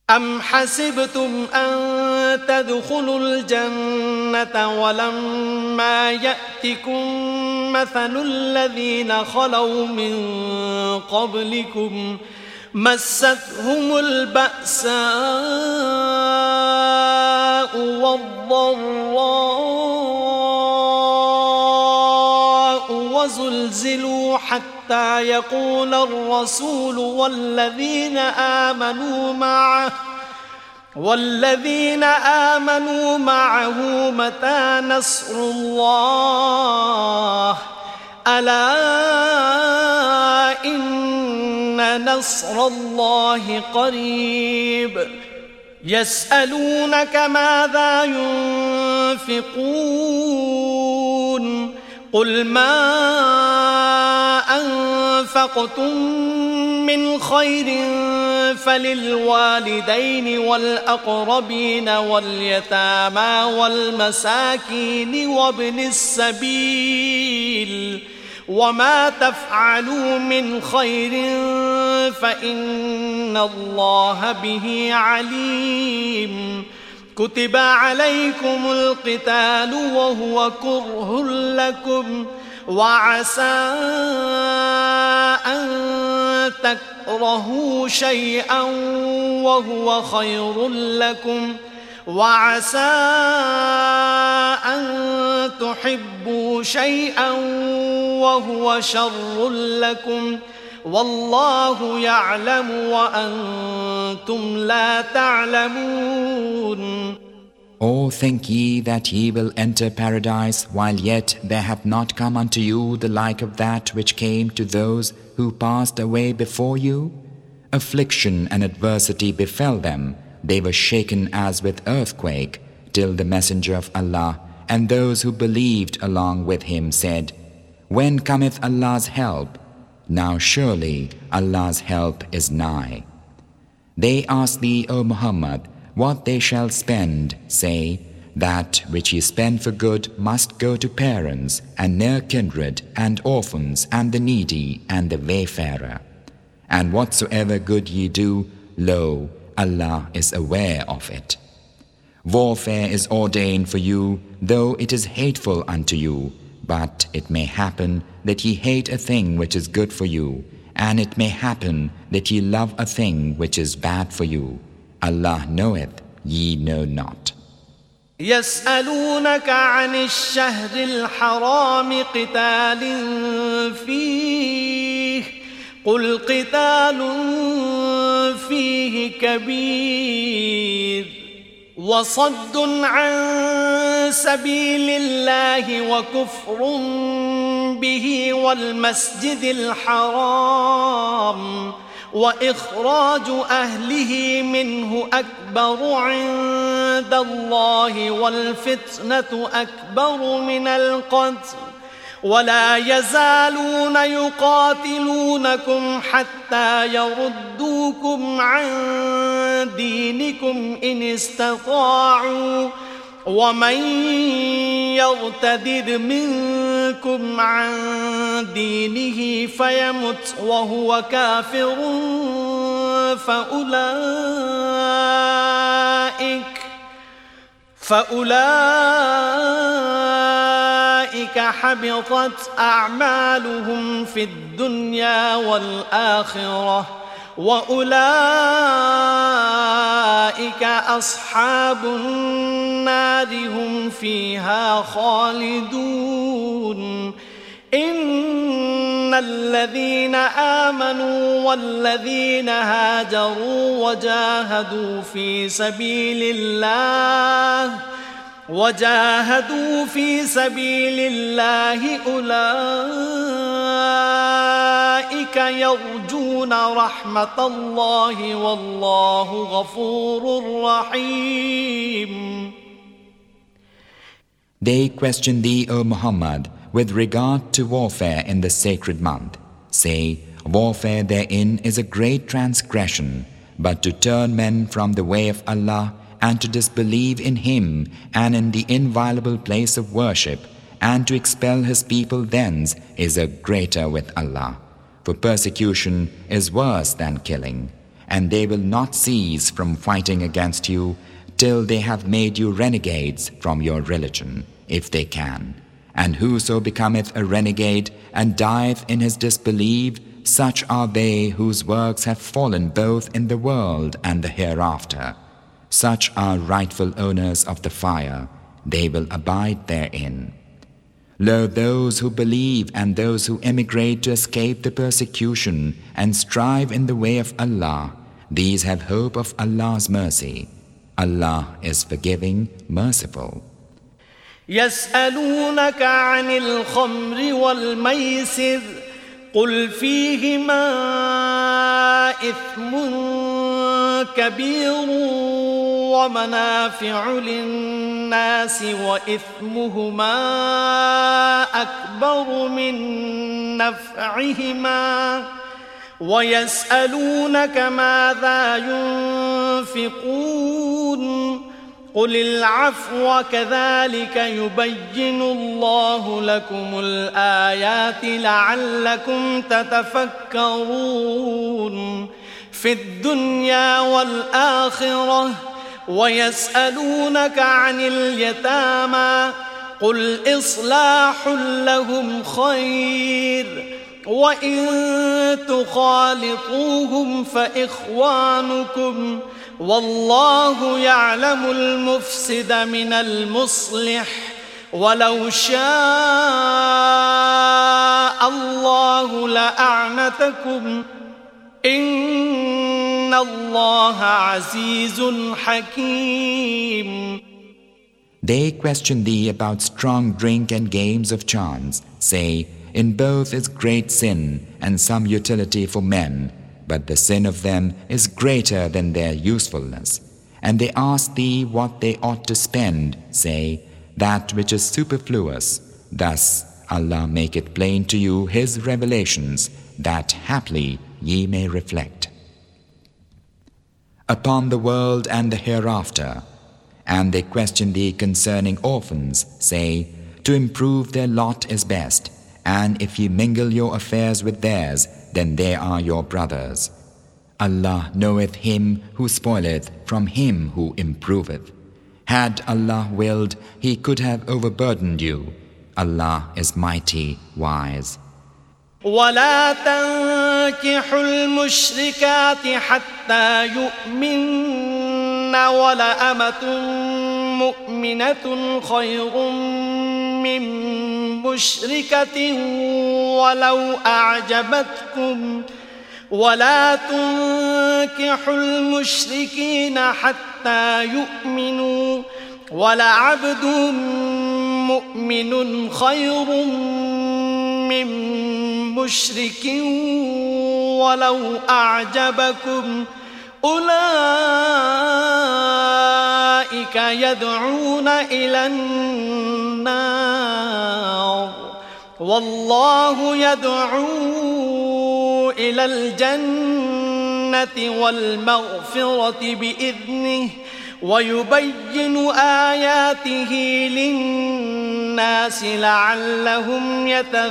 أم حسبتم أن تدخلوا الجنة ولما يأتكم مثل الذين خلوا من قبلكم مستهم البأساء والضراء وزلزلوا حتى يقول الرسول والذين آمنوا معه متى نصر الله ألا إن نصر الله قريب يسألونك ماذا ينفقون قل ما أنفقتم من خير فللوالدين والأقربين واليتامى والمساكين وابن السبيل وما تفعلوا من خير فإن الله به عليم كتب عليكم القتال وهو كره لكم وعسى أن تكرهوا شيئا وهو خير لكم وعسى أن تحبوا شيئا وهو شر لكم والله يعلم وأنتم لا تعلمون. Or think ye that ye will enter paradise while yet there hath not come unto you the like of that which came to those who passed away before you? Affliction and adversity befell them. They were shaken as with earthquake, till the Messenger of Allah and those who believed along with him said, When cometh Allah's help? Now surely Allah's help is nigh. They ask thee, O Muhammad, what they shall spend. Say, that which ye spend for good must go to parents and near kindred and orphans and the needy and the wayfarer. And whatsoever good ye do, lo, Allah is aware of it. Warfare is ordained for you, though it is hateful unto you, but it may happen that ye hate a thing which is good for you, and it may happen that ye love a thing which is bad for you. Allah knoweth, ye know not. يسألونك عن الشهر الحرام قتال فيه قل قتال فيه كبير وصد عن سبيل الله وكفر به والمسجد الحرام وإخراج أهله منه أكبر عند الله والفتنة أكبر من القتل ولا يزالون يقاتلونكم حتى يردوكم عن دينكم إن استطاعوا ومن يرتد منكم عن دينه فيمت وهو كافر فأولئك حبطت أعمالهم في الدنيا والآخرة وأولئك أصحاب النار هم فيها خالدون. إن الذين آمنوا والذين هاجروا وجاهدوا في سبيل الله أولئك يرجون رحمة الله والله غفور رحيم. They question thee, O Muhammad, with regard to warfare in the sacred month. Say, warfare therein is a great transgression, but to turn men from the way of Allah and to disbelieve in Him and in the inviolable place of worship and to expel His people thence is a greater with Allah. For persecution is worse than killing, and they will not cease from fighting against you till they have made you renegades from your religion, if they can. And whoso becometh a renegade and dieth in his disbelief, such are they whose works have fallen both in the world and the hereafter. Such are rightful owners of the fire, they will abide therein. Lo, those who believe and those who emigrate to escape the persecution and strive in the way of Allah, these have hope of Allah's mercy. Allah is forgiving, merciful. يسألونك عن الخمر والميسر قل فيهما إثم كبير ومنافع للناس وإثمهما أكبر من نفعهما ويسألونك ماذا ينفقون قل العفو كذلك يبين الله لكم الآيات لعلكم تتفكرون في الدنيا والآخرة ويسألونك عن اليتامى قل إصلاح لهم خير وإن تخالطوهم فإخوانكم والله يعلم المفسد من المصلح ولو شاء الله لأعنتكم إن الله عزيز حكيم. They question thee about strong drink and games of chance. Say, in both is great sin and some utility for men, but the sin of them is greater than their usefulness. And they ask thee what they ought to spend. Say, that which is superfluous. Thus Allah maketh plain to you His revelations, that haply ye may reflect. Upon the world and the hereafter. And they question thee concerning orphans. Say, to improve their lot is best. And if ye mingle your affairs with theirs, then they are your brothers. Allah knoweth him who spoileth from him who improveth. Had Allah willed, He could have overburdened you. Allah is mighty, wise. ولا تنكحوا المشركات حتى يؤمن ولأمة مؤمنة خير من مشركة ولو أعجبتكم ولا تنكحوا المشركين حتى يؤمنوا ولعبد مؤمن خير من مشرك ولو أعجبكم أولئك يدعون إلى النار والله يدعو إلى الجنة والمغفرة بإذنه ويبين آياته للناس لعلهم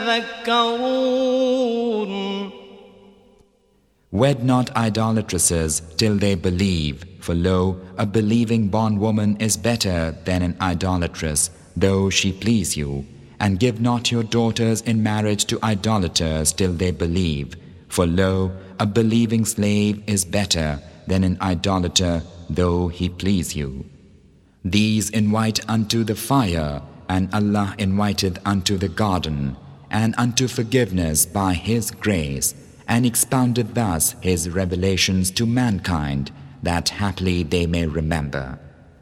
يتذكرون. Wed not idolatresses till they believe, for lo, a believing bondwoman is better than an idolatress, though she please you. And give not your daughters in marriage to idolaters till they believe, for lo, a believing slave is better than an idolater, though he please you. These invite unto the fire, and Allah inviteth unto the garden, and unto forgiveness by His grace, and expounded thus His revelations to mankind, that haply they may remember.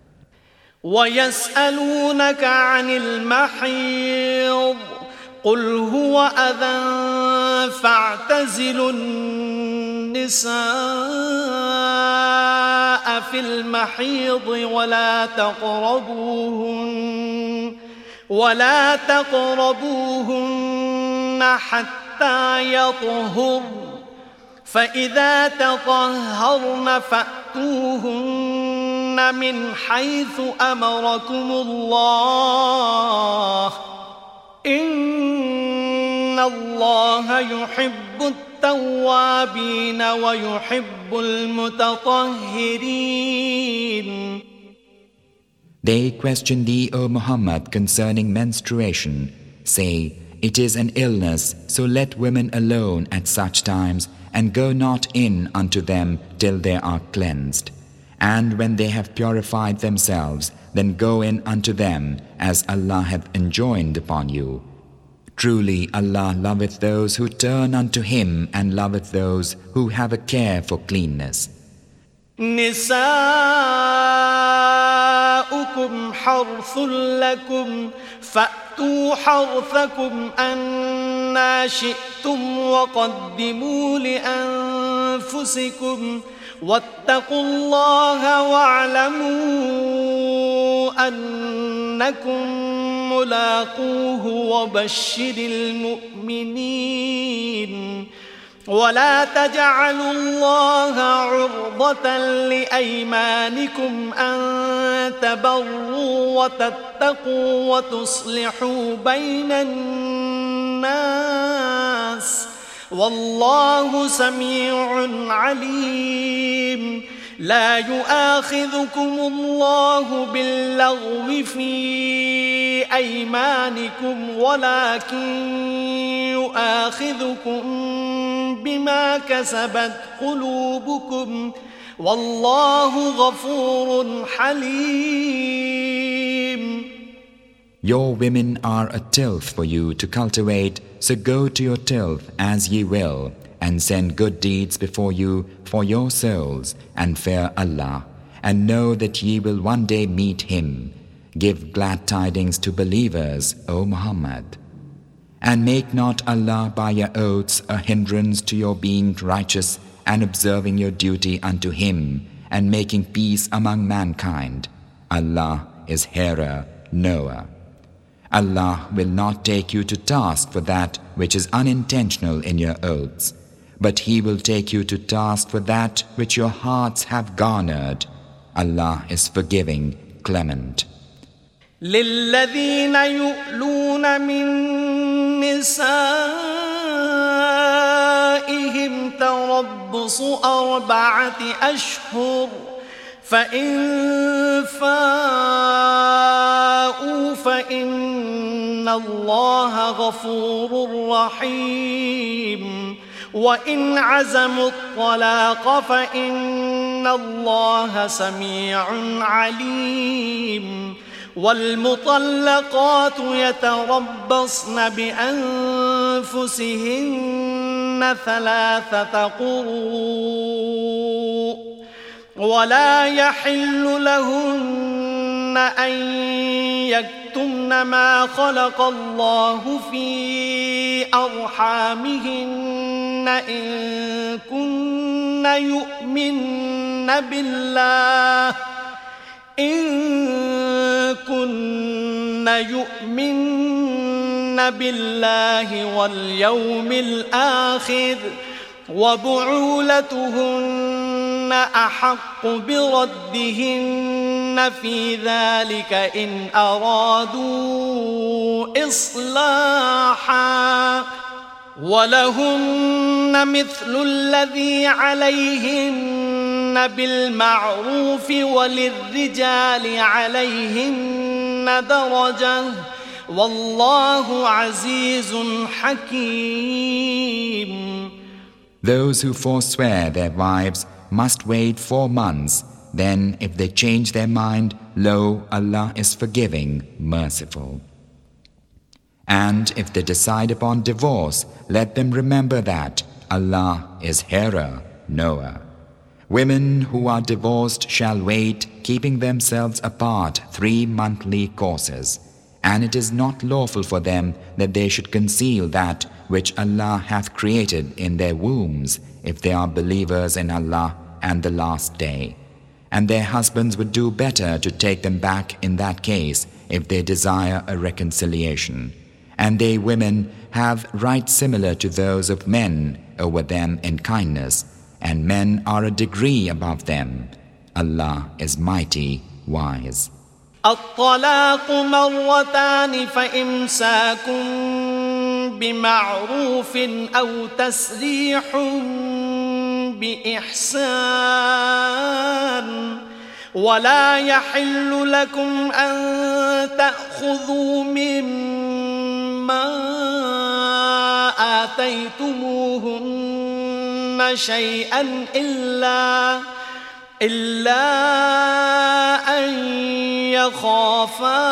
ويسألونك عن المحيض قل هو أذى فاعتزلوا النساء في المحيض ولا تقربوهن حتى يطهرن فإذا تطهرن فأتوهن من حيث أمركم الله إن الله يحب التوابين ويحب المتطهرين. They question thee, O Muhammad, concerning menstruation. Say, it is an illness, so let women alone at such times, and go not in unto them till they are cleansed. And when they have purified themselves, then go in unto them, as Allah hath enjoined upon you. Truly Allah loveth those who turn unto Him, and loveth those who have a care for cleanness. نساؤكم حرث لكم فأتوا حرثكم أنى شئتم وقدموا لأنفسكم واتقوا الله واعلموا أنكم ملاقوه وبشر المؤمنين. ولا تجعلوا الله عرضة لأيمانكم أن تبروا وتتقوا وتصلحوا بين الناس والله سميع عليم. لا يؤاخذكم الله باللغو في أيمانكم ولكن يؤاخذكم بما كسبت قلوبكم والله غفور حليم. Your women are a tilth for you to cultivate, so go to your tilth as ye will, and send good deeds before you for your souls, and fear Allah, and know that ye will one day meet Him. Give glad tidings to believers, O Muhammad. And make not Allah by your oaths a hindrance to your being righteous and observing your duty unto Him and making peace among mankind. Allah is hearer, knower. Allah will not take you to task for that which is unintentional in your oaths, but He will take you to task for that which your hearts have garnered. Allah is forgiving, clement. للذين يؤلون من نسائهم تربص 4 أشهر فإن فاءوا فإن الله غفور رحيم. وإن عزموا الطلاق فإن الله سميع عليم. والمطلقات يتربصن بأنفسهن 3 قروء ولا يحل لهن أن يكتمن ما خلق الله في أرحامهن إن كن يؤمن بالله واليوم الآخر وبعولتهن أحق بردهن في ذلك إن أرادوا إصلاحا ولهن مثل الذي عليهن بالمعروف وللرجال عليهن درجة والله عزيز حكيم. Those who forswear their wives must wait 4 months. Then if they change their mind, lo, Allah is forgiving, merciful. And if they decide upon divorce, let them remember that Allah is hearer, knower. Women who are divorced shall wait, keeping themselves apart 3 monthly courses. And it is not lawful for them that they should conceal that which Allah hath created in their wombs, if they are believers in Allah and the last day. And their husbands would do better to take them back in that case if they desire a reconciliation. And they women have rights similar to those of men over them in kindness, and men are a degree above them. Allah is mighty, wise. الطلاق مرتان فإمساك بمعروف أو تسريح بإحسان ولا يحل لكم أن تأخذوا مما آتيتموهن شيئا إلا أن يخافا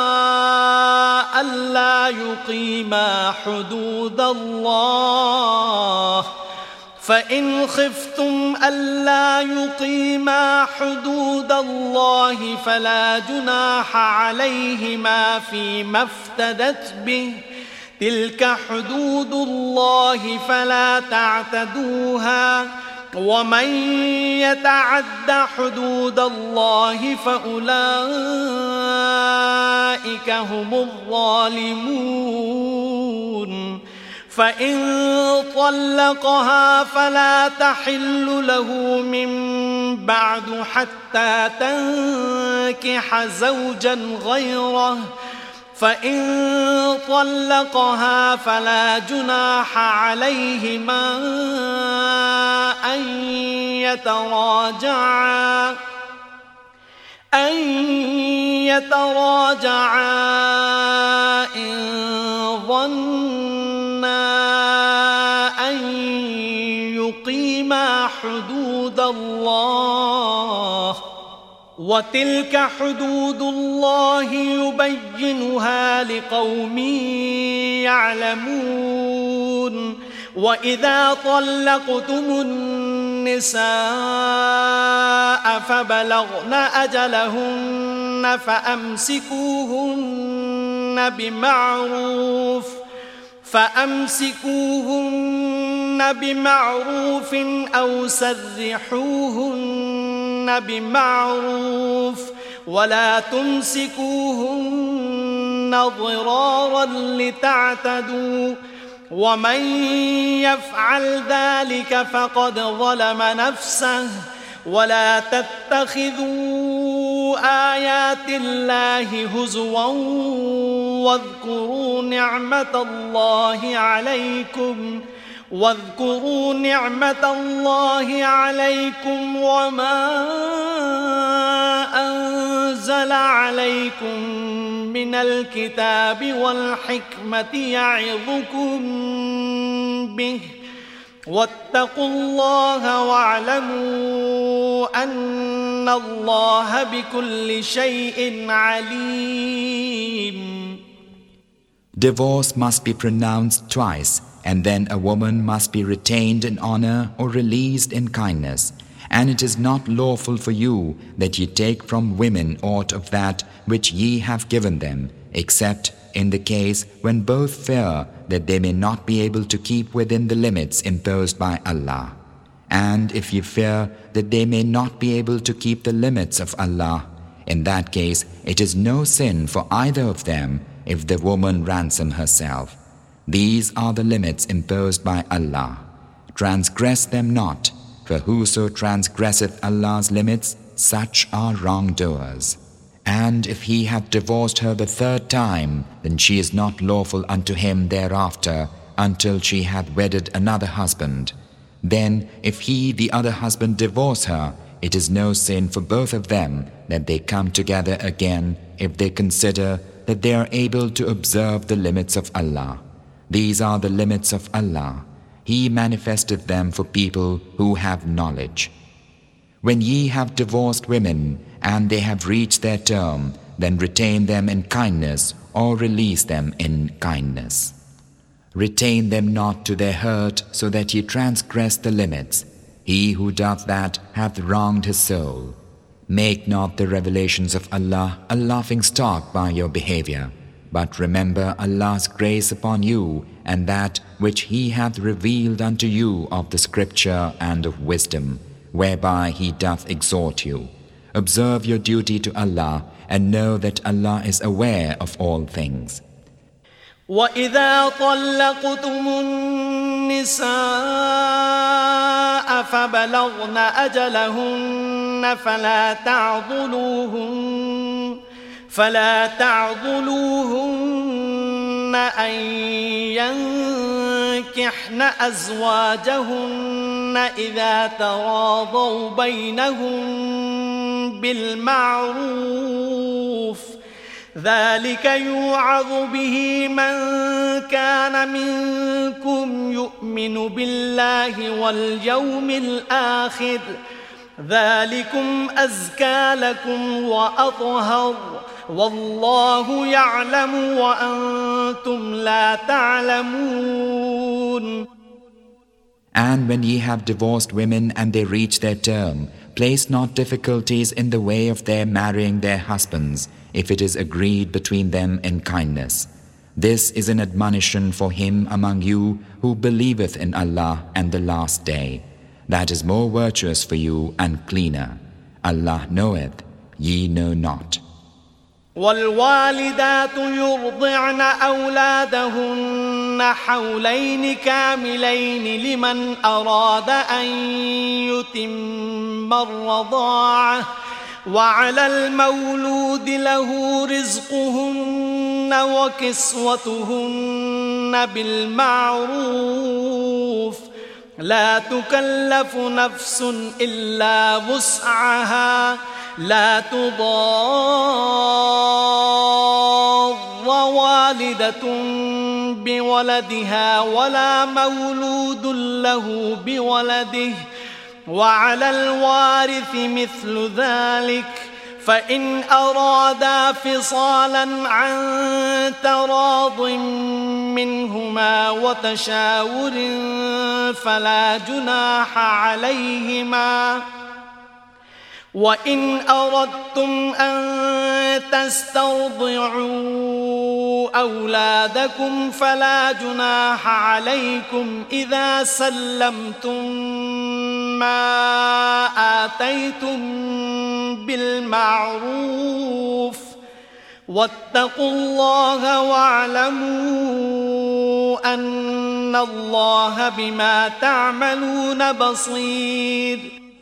ألا يقيما حدود الله فإن خفتم ألا يقيما حدود الله فلا جناح عليهما فيما افتدت به تلك حدود الله فلا تعتدوها ومن يتعد حدود الله فأولئك هم الظالمون فإن طلقها فلا تحل له من بعد حتى تنكح زوجا غيره فإن طلقها فلا جناح عليهما أن يتراجعا إن ظنا أن يقيما حدود الله وتلك حدود الله يبينها لقوم يعلمون وإذا طلقتم النساء فبلغن أجلهن فأمسكوهن بمعروف أو سرحوهن بمعروف ولا تمسكوهن ضرارا لتعتدوا ومن يفعل ذلك فقد ظلم نفسه ولا تتخذوا آيات الله هزوا واذكروا نعمة الله عليكم وما أنزل عليكم من الكتاب والحكمة يعظكم به واتقوا الله واعلموا أن الله بكل شيء عليم. Divorce must be pronounced twice, and then a woman must be retained in honor or released in kindness. And it is not lawful for you that ye take from women aught of that which ye have given them, except in the case when both fear that they may not be able to keep within the limits imposed by Allah. And if ye fear that they may not be able to keep the limits of Allah, in that case it is no sin for either of them if the woman ransom herself. These are the limits imposed by Allah. Transgress them not, for whoso transgresseth Allah's limits, such are wrongdoers. And if he hath divorced her the third time, then she is not lawful unto him thereafter until she hath wedded another husband. Then if he the other husband divorce her, it is no sin for both of them that they come together again if they consider that they are able to observe the limits of Allah. These are the limits of Allah. He manifesteth them for people who have knowledge. When ye have divorced women and they have reached their term, then retain them in kindness or release them in kindness. Retain them not to their hurt so that ye transgress the limits. He who doth that hath wronged his soul. Make not the revelations of Allah a laughingstock by your behavior, but remember Allah's grace upon you and that which He hath revealed unto you of the scripture and of wisdom, whereby He doth exhort you. Observe your duty to Allah and know that Allah is aware of all things. وَإِذَا طَلَّقْتُمُ النِّسَاءَ فَبَلَغْنَ أَجَلَهُنَّ فلا تعضلوهن أن ينكحن أزواجهن إذا تراضوا بينهم بالمعروف ذلك يوعظ به من كان منكم يؤمن بالله واليوم الآخر ذلكم أزكى لكم وأطهر والله يعلم وأنتم لا تعلمون. And when ye have divorced women and they reach their term, place not difficulties in the way of their marrying their husbands, if it is agreed between them in kindness. This is an admonition for him among you who believeth in Allah and the last day. That is more virtuous for you and cleaner. Allah knoweth, ye know not. والوالدات يرضعن أولادهن حولين كاملين لمن أراد أن يتم الرضاعة وعلى المولود له رزقهن وكسوتهن بالمعروف لا تكلف نفس إلا وسعها لا تضار والدة بولدها ولا مولود له بولده وعلى الوارث مثل ذلك فإن أرادا فصالا عن تراض منهما وتشاور فلا جناح عليهما وإن أردتم أن تسترضعوا أولادكم فلا جناح عليكم إذا سلمتم ما آتيتم بالمعروف واتقوا الله واعلموا أن الله بما تعملون بصير.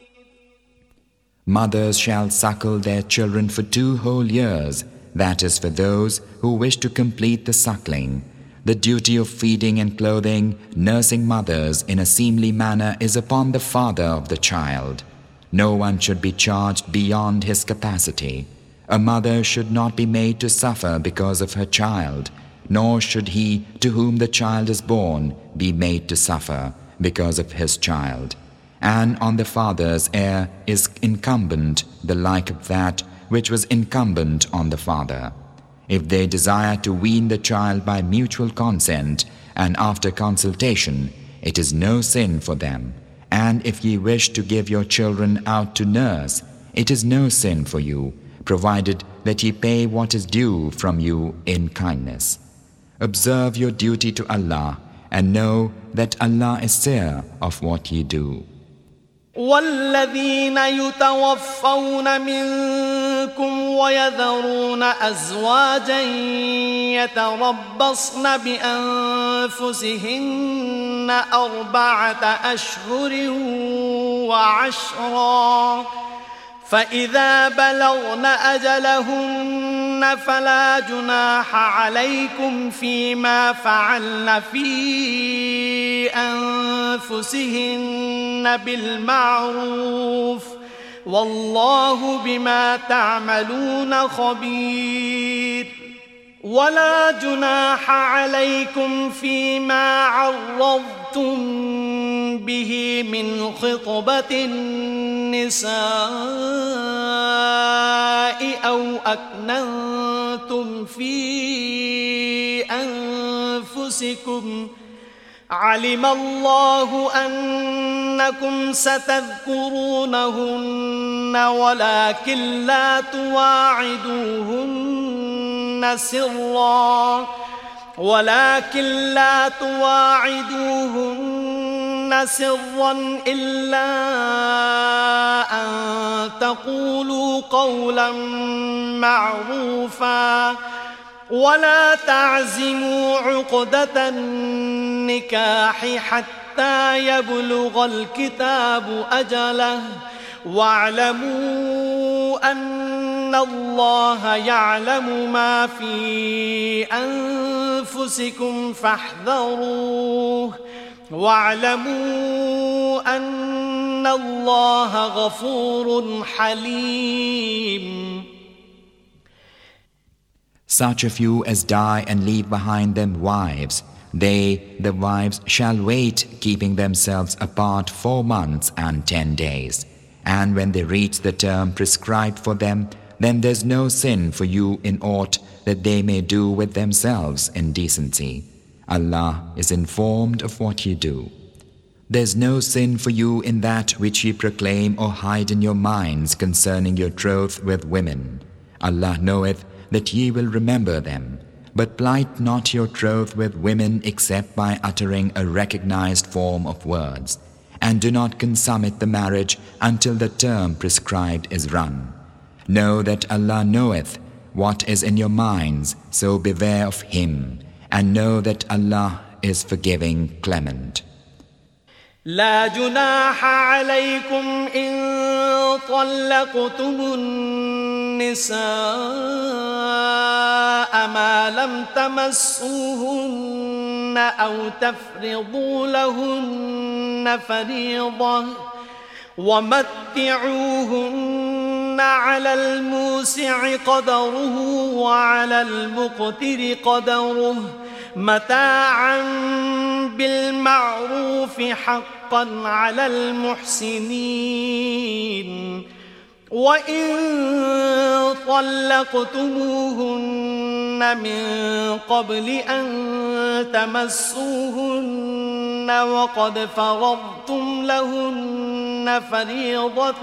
Mothers shall suckle their children for 2 whole years, that is for those who wish to complete the suckling. The duty of feeding and clothing, nursing mothers in a seemly manner is upon the father of the child. No one should be charged beyond his capacity. A mother should not be made to suffer because of her child, nor should he to whom the child is born be made to suffer because of his child. And on the father's heir is incumbent the like of that which was incumbent on the father. If they desire to wean the child by mutual consent and after consultation, it is no sin for them. And if ye wish to give your children out to nurse, it is no sin for you, provided that ye pay what is due from you in kindness. Observe your duty to Allah, and know that Allah is seer of what ye do. والذين يتوفون منكم ويذرون أزواجا يتربصن بأنفسهن 4 أشهر وعشرا فإذا بلغن أجلهن فلا جناح عليكم فيما فعلن في أنفسهن بالمعروف والله بما تعملون خبير. ولا جناح عليكم فيما عرضتم به من خطبة النساء أو أكننتم في أنفسكم علم الله أنكم ستذكرونهن ولكن لا تواعدوهن سرا إلا أن تقولوا قولا معروفا ولا تعزموا عقدة النكاح حتى يبلغ الكتاب أجله واعلموا أن الله يعلم ما في أنفسكم فاحذروه واعلموا أن الله غفور حليم. Such a few as die and leave behind them wives, they, the wives, shall wait, keeping themselves apart 4 months and 10 days. And when they reach the term prescribed for them, then there's no sin for you in aught that they may do with themselves in decency. Allah is informed of what you do. There's no sin for you in that which ye proclaim or hide in your minds concerning your troth with women. Allah knoweth that ye will remember them, but plight not your troth with women except by uttering a recognized form of words, and do not consummate the marriage until the term prescribed is run. Know that Allah knoweth what is in your minds, so beware of Him, and know that Allah is forgiving, clement. لا جناح عليكم إن طلقتم النساء ما لم تمسوهن أو تفرضوا لهن فريضة ومتعوهن على الموسع قدره وعلى المقتر قدره متاعا بالمعروف حقا على المحسنين. وإن طلقتموهن من قبل أن تمسوهن وقد فرضتم لهن فريضة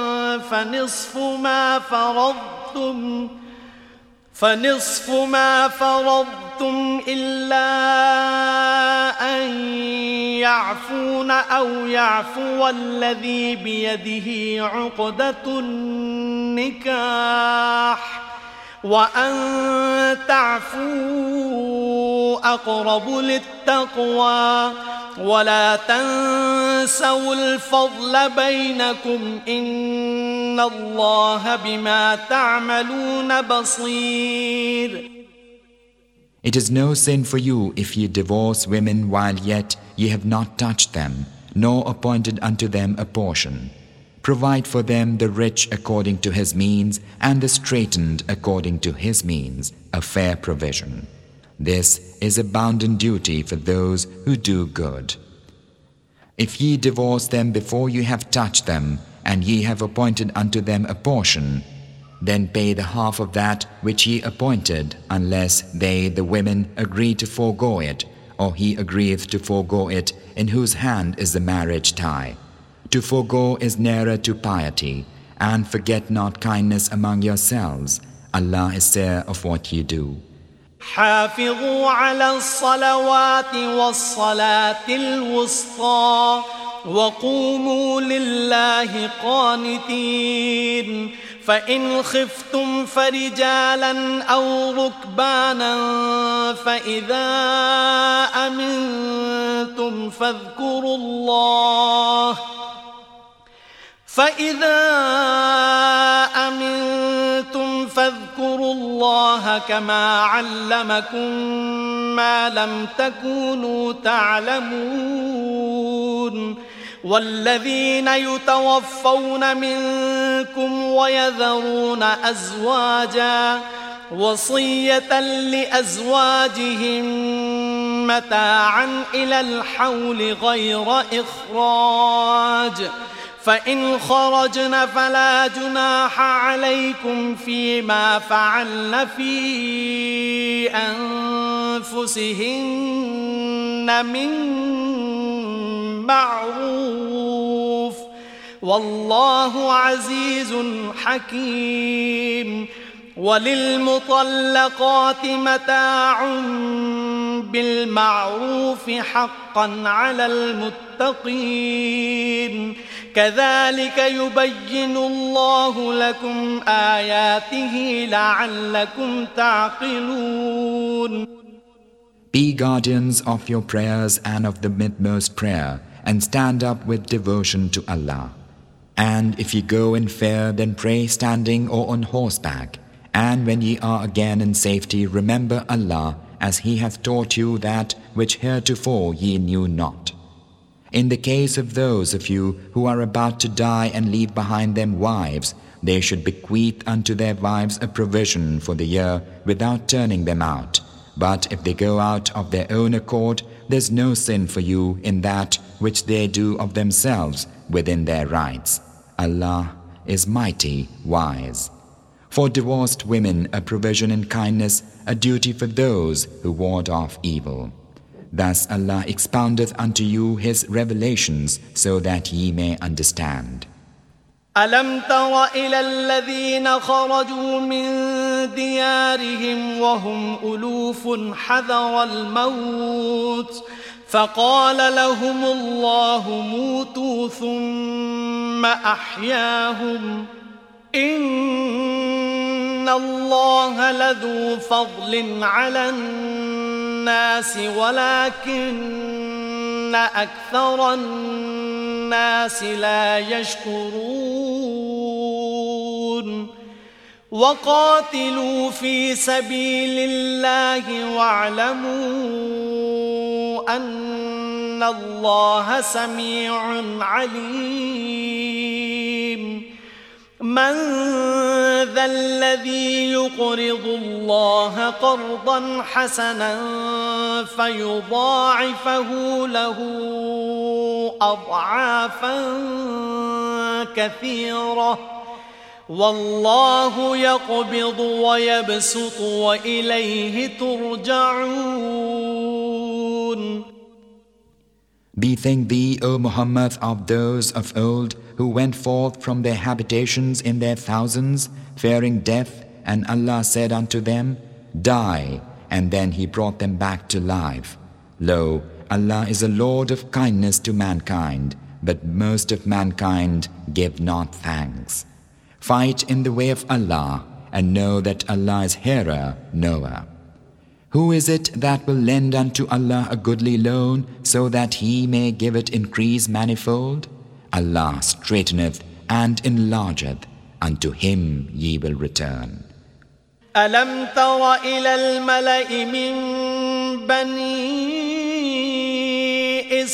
فنصف ما فرضتم إلا أن يعفون أو يعفو الذي بيده عقدة النكاح وأن تعفوا أقرب للتقوى ولا تنسوا الفضل بينكم إن الله بما تعملون بصير. It is no sin for you if ye divorce women while yet ye have not touched them, nor appointed unto them a portion. Provide for them the rich according to his means, and the straitened according to his means, a fair provision. This is a bounden duty for those who do good. If ye divorce them before you have touched them, and ye have appointed unto them a portion, then pay the half of that which ye appointed, unless they, the women, agree to forego it, or he agreeth to forego it, in whose hand is the marriage tie. To forego is nearer to piety, and forget not kindness among yourselves. Allah is seer of what ye do. حافظوا على الصلوات والصلاة الوسطى وقوموا لله قانتين. فإن خفتم فرجالا أو ركبانا فإذا أمنتم فاذكروا الله كما علمكم ما لم تكونوا تعلمون. والذين يتوفون منكم ويذرون أزواجا وصية لأزواجهم متاعا إلى الحول غير إخراج فإن خرجن فلا جناح عليكم فيما فعلن في أنفسهن من معروف والله عزيز حكيم. وللمطلقات متاع بالمعروف حقا على المتقين. كذلك يبين الله لكم آياته لعلكم تعقلون. Be guardians of your prayers and of the midmost prayer, and stand up with devotion to Allah. And if ye go in fear, then pray standing or on horseback. And when ye are again in safety, remember Allah, as He hath taught you that which heretofore ye knew not. In the case of those of you who are about to die and leave behind them wives, they should bequeath unto their wives a provision for the year without turning them out. But if they go out of their own accord, there's no sin for you in that which they do of themselves within their rights. Allah is mighty wise. For divorced women a provision in kindness, a duty for those who ward off evil. Thus Allah expoundeth unto you His revelations so that ye may understand. ألم تر إلى الذين خرجوا من ديارهم وهم ألوف حذر الموت فقال لهم الله موتوا ثم أحياهم إن الله لذو فضل على الناس ولكن أكثر الناس لا يشكرون وقاتلوا في سبيل الله واعلموا أن الله سميع عليم من ذا الذي يقرض الله قرضا حسنا فيضاعفه له أضعافا كثيرة والله يقبض ويبسط وإليه ترجعون. Bethink thee, O Muhammad, of those of old who went forth from their habitations in their thousands, fearing death, and Allah said unto them, Die, and then He brought them back to life. Lo, Allah is a Lord of kindness to mankind, but most of mankind give not thanks. Fight in the way of Allah, and know that Allah is Hearer, Knower. Who is it that will lend unto Allah a goodly loan, so that He may give it increase manifold? Allah straiteneth and enlargeth, unto Him ye will return. ألم تر إلى الملأ من بني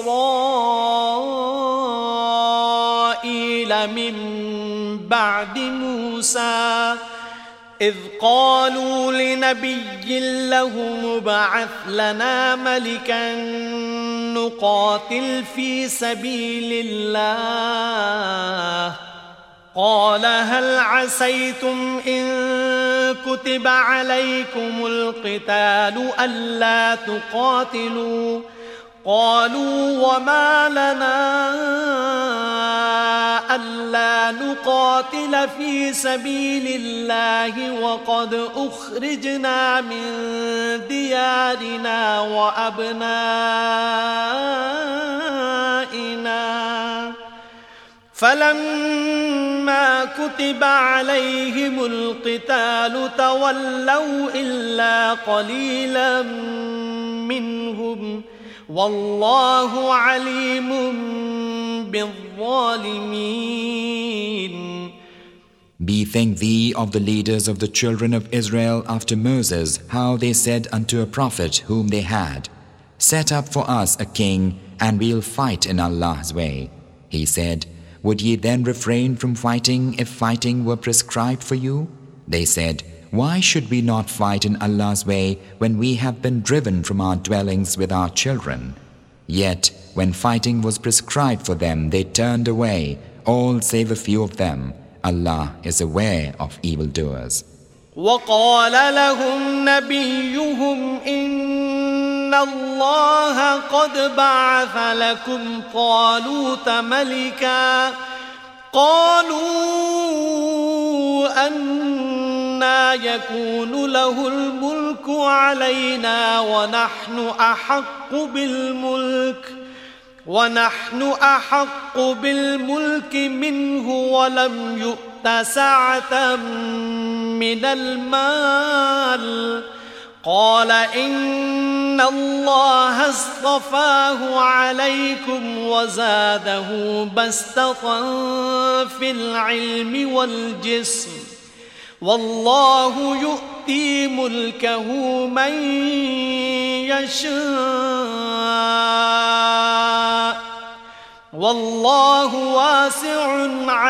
إسرائيل من بعد موسى إذ قالوا لنبي له ابعث لنا ملكا نقاتل في سبيل الله قال هل عسيتم إن كتب عليكم القتال ألا تقاتلوا قالوا وما لنا ألا نقاتل في سبيل الله وقد أخرجنا من ديارنا وأبنائنا فلما كتب عليهم القتال تولوا إلا قليلا منهم والله عليم بالظالمين. Bethink thee of the leaders of the children of Israel after Moses, how they said unto a prophet whom they had, Set up for us a king, and we'll fight in Allah's way. He said, Would ye then refrain from fighting if fighting were prescribed for you? They said, Why should we not fight in Allah's way when we have been driven from our dwellings with our children? Yet, when fighting was prescribed for them, they turned away, all save a few of them. Allah is aware of evildoers. وقال لهم نبيهم إن الله قد بعث لكم طالوت ملكا قالوا أنى يكون له الملك علينا ونحن أحق بالملك منه ولم يؤت سعة من المال قال إن الله اصطفاه عليكم وزاده بسطة في العلم والجسم والله يؤتي ملكه من يشاء والله واسع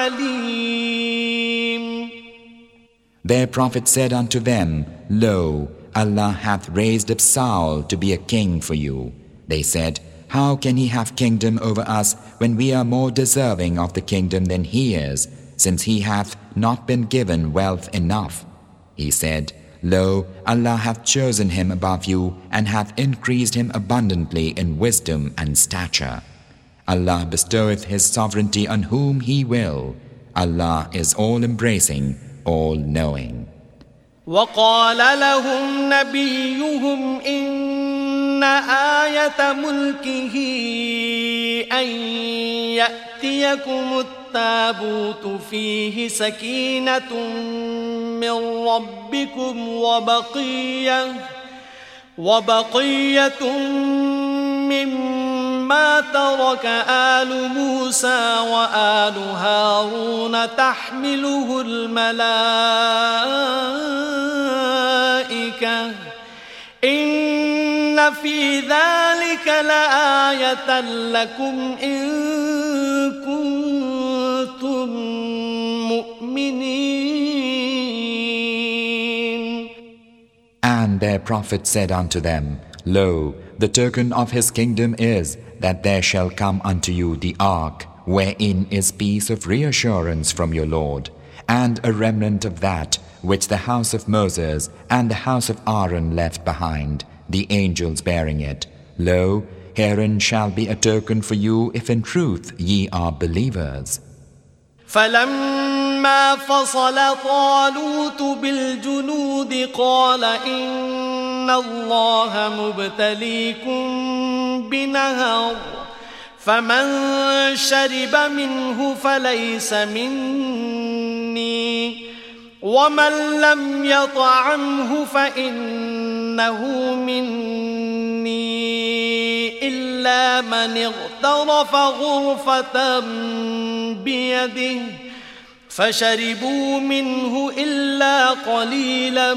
عليم. Their prophet said unto them, Lo, Allah hath raised up Saul to be a king for you. They said, How can he have kingdom over us when we are more deserving of the kingdom than he is, since he hath not been given wealth enough? He said, Lo, Allah hath chosen him above you and hath increased him abundantly in wisdom and stature. Allah bestoweth his sovereignty on whom he will. Allah is all-embracing, all-knowing. وقال لهم نبيهم إن آية ملكه أن يأتيكم التابوت فيه سكينة من ربكم وبقية مما ترك آل موسى وآل هارون تحمله الملائكة إن في ذلك لآية لكم إن كنتم مؤمنين. And their prophet said unto them, Lo, the token of his kingdom is that there shall come unto you the ark, wherein is peace of reassurance from your Lord, and a remnant of that which the house of Moses and the house of Aaron left behind, the angels bearing it. Lo, herein shall be a token for you if in truth ye are believers. فلما فصل طالوت بالجنود قال إن الله مبتليكم بنهر فمن شرب منه فليس مني ومن لم يطعمه فإنه مني إلا من اغترف غرفة بيده فشربوا منه إلا قليلا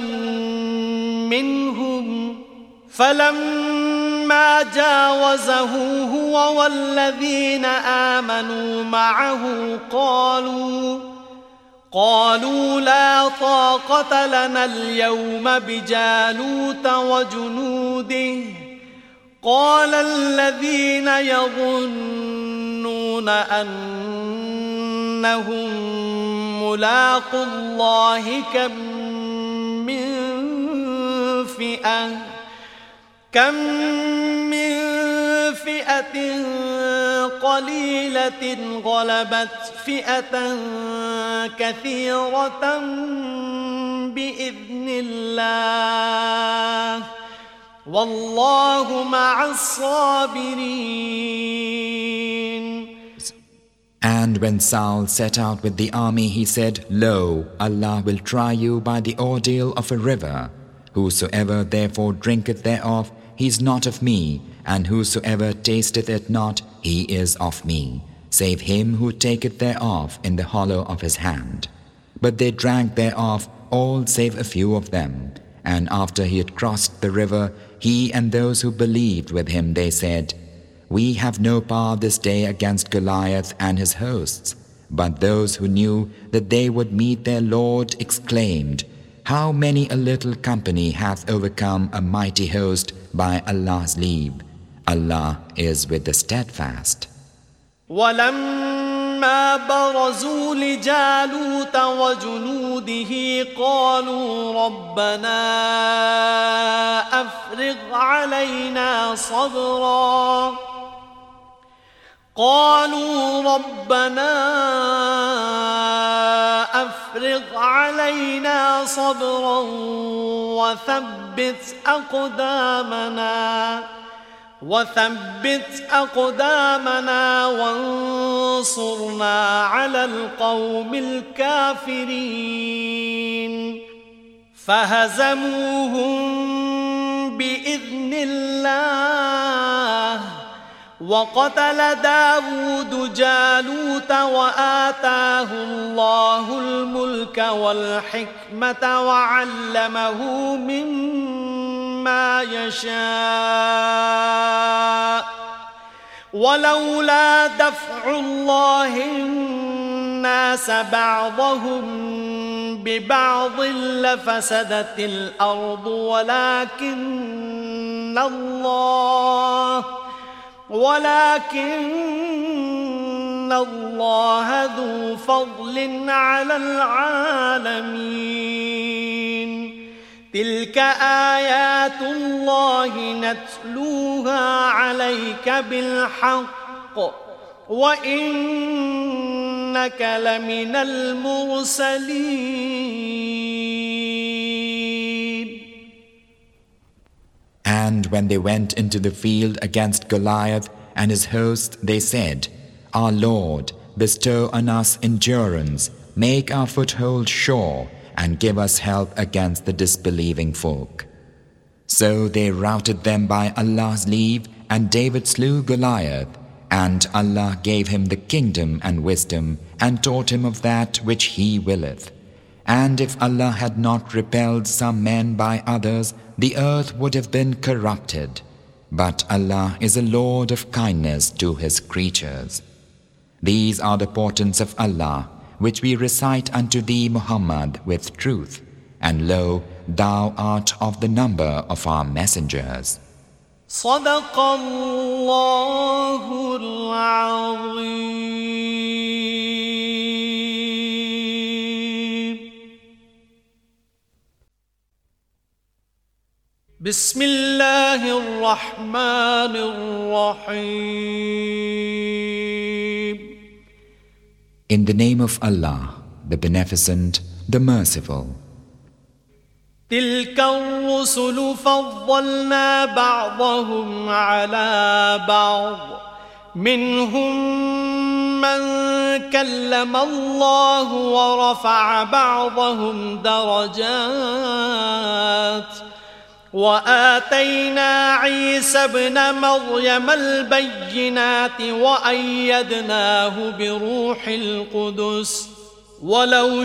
منهم فلما جاوزه هو والذين آمنوا معه قالوا لا طاقة لنا اليوم بجالوت وجنوده قال الذين يظنون أنهم ملاقو الله كم من فئة قليلة غلبت فئة كثيرة بإذن الله والله مع الصابرين. And when Saul set out with the army, he said, Lo, Allah will try you by the ordeal of a river. Whosoever therefore drinketh thereof, he is not of me, and whosoever tasteth it not, he is of me, save him who taketh thereof in the hollow of his hand. But they drank thereof, all save a few of them. And after he had crossed the river, he and those who believed with him, they said, We have no power this day against Goliath and his hosts. But those who knew that they would meet their Lord exclaimed, How many a little company hath overcome a mighty host by Allah's leave. Allah is with the steadfast. ولما برزوا لجالوت وجنوده قالوا ربنا أفرغ علينا صبرا وثبت أقدامنا وانصرنا على القوم الكافرين فهزموهم الله وقتل داود جالوت وآتاه الله الملك والحكمة وعلمه مما يشاء ولولا دفع الله الناس بعضهم ببعض لفسدت الأرض ولكن الله ذو فضل على العالمين تلك آيات الله نتلوها عليك بالحق وإنك لمن المرسلين. And when they went into the field against Goliath and his host, they said, Our Lord, bestow on us endurance, make our foothold sure, and give us help against the disbelieving folk. So they routed them by Allah's leave, and David slew Goliath, and Allah gave him the kingdom and wisdom, and taught him of that which He willeth. And if Allah had not repelled some men by others, the earth would have been corrupted. But Allah is a Lord of kindness to His creatures. These are the portents of Allah, which we recite unto thee, Muhammad, with truth. And lo, thou art of the number of our messengers. صدق الله العظيم. بسم الله الرحمن الرحيم. In the name of Allah, the Beneficent, the Merciful. تلك الرسل فضلنا بعضهم على بعض منهم من كلم الله ورفع بعضهم درجات وآتينا عيسى ابن مريم البينات وأيدناه بروح القدس ولو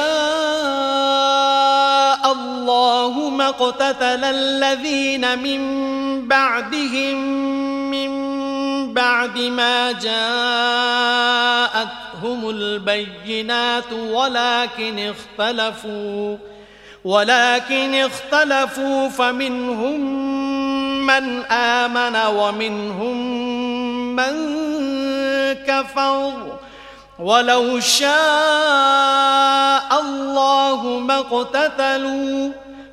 شاء الله ما اقتتل الذين من بعدهم من بعد ما جاءتهم البينات ولكن اختلفوا فمنهم من آمن ومنهم من كفر ولو شاء الله ما اقتتلوا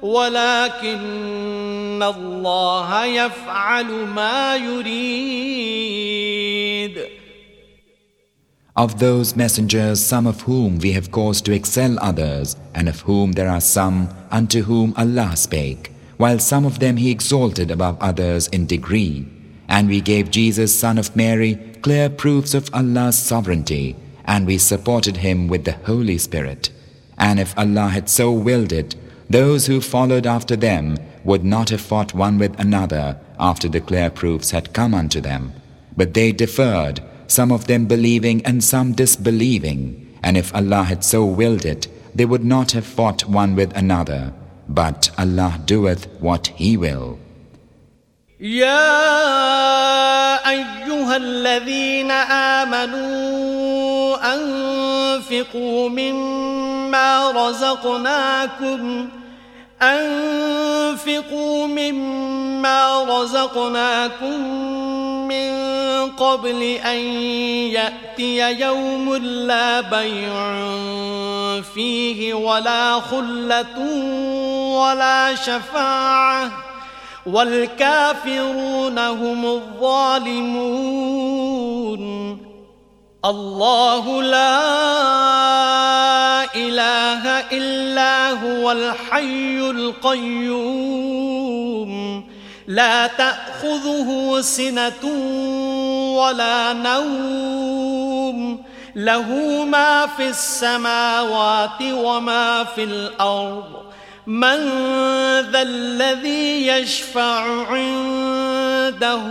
ولكن الله يفعل ما يريد. Of those messengers, some of whom we have caused to excel others, and of whom there are some unto whom Allah spake, while some of them He exalted above others in degree. And we gave Jesus, son of Mary, clear proofs of Allah's sovereignty, and we supported Him with the Holy Spirit. And if Allah had so willed it, those who followed after them would not have fought one with another after the clear proofs had come unto them. But they differed, some of them believing and some disbelieving. And if Allah had so willed it, they would not have fought one with another. But Allah doeth what He will. يا أيها الذين آمنوا أنفقوا مما رزقناكم من قبل أن يأتي يوم لا بيع فيه ولا خلة ولا شفاعة والكافرون هم الظالمون. الله لا إله إلا هو الحي القيوم لا تأخذه سنة ولا نوم له ما في السماوات وما في الأرض من ذا الذي يشفع عنده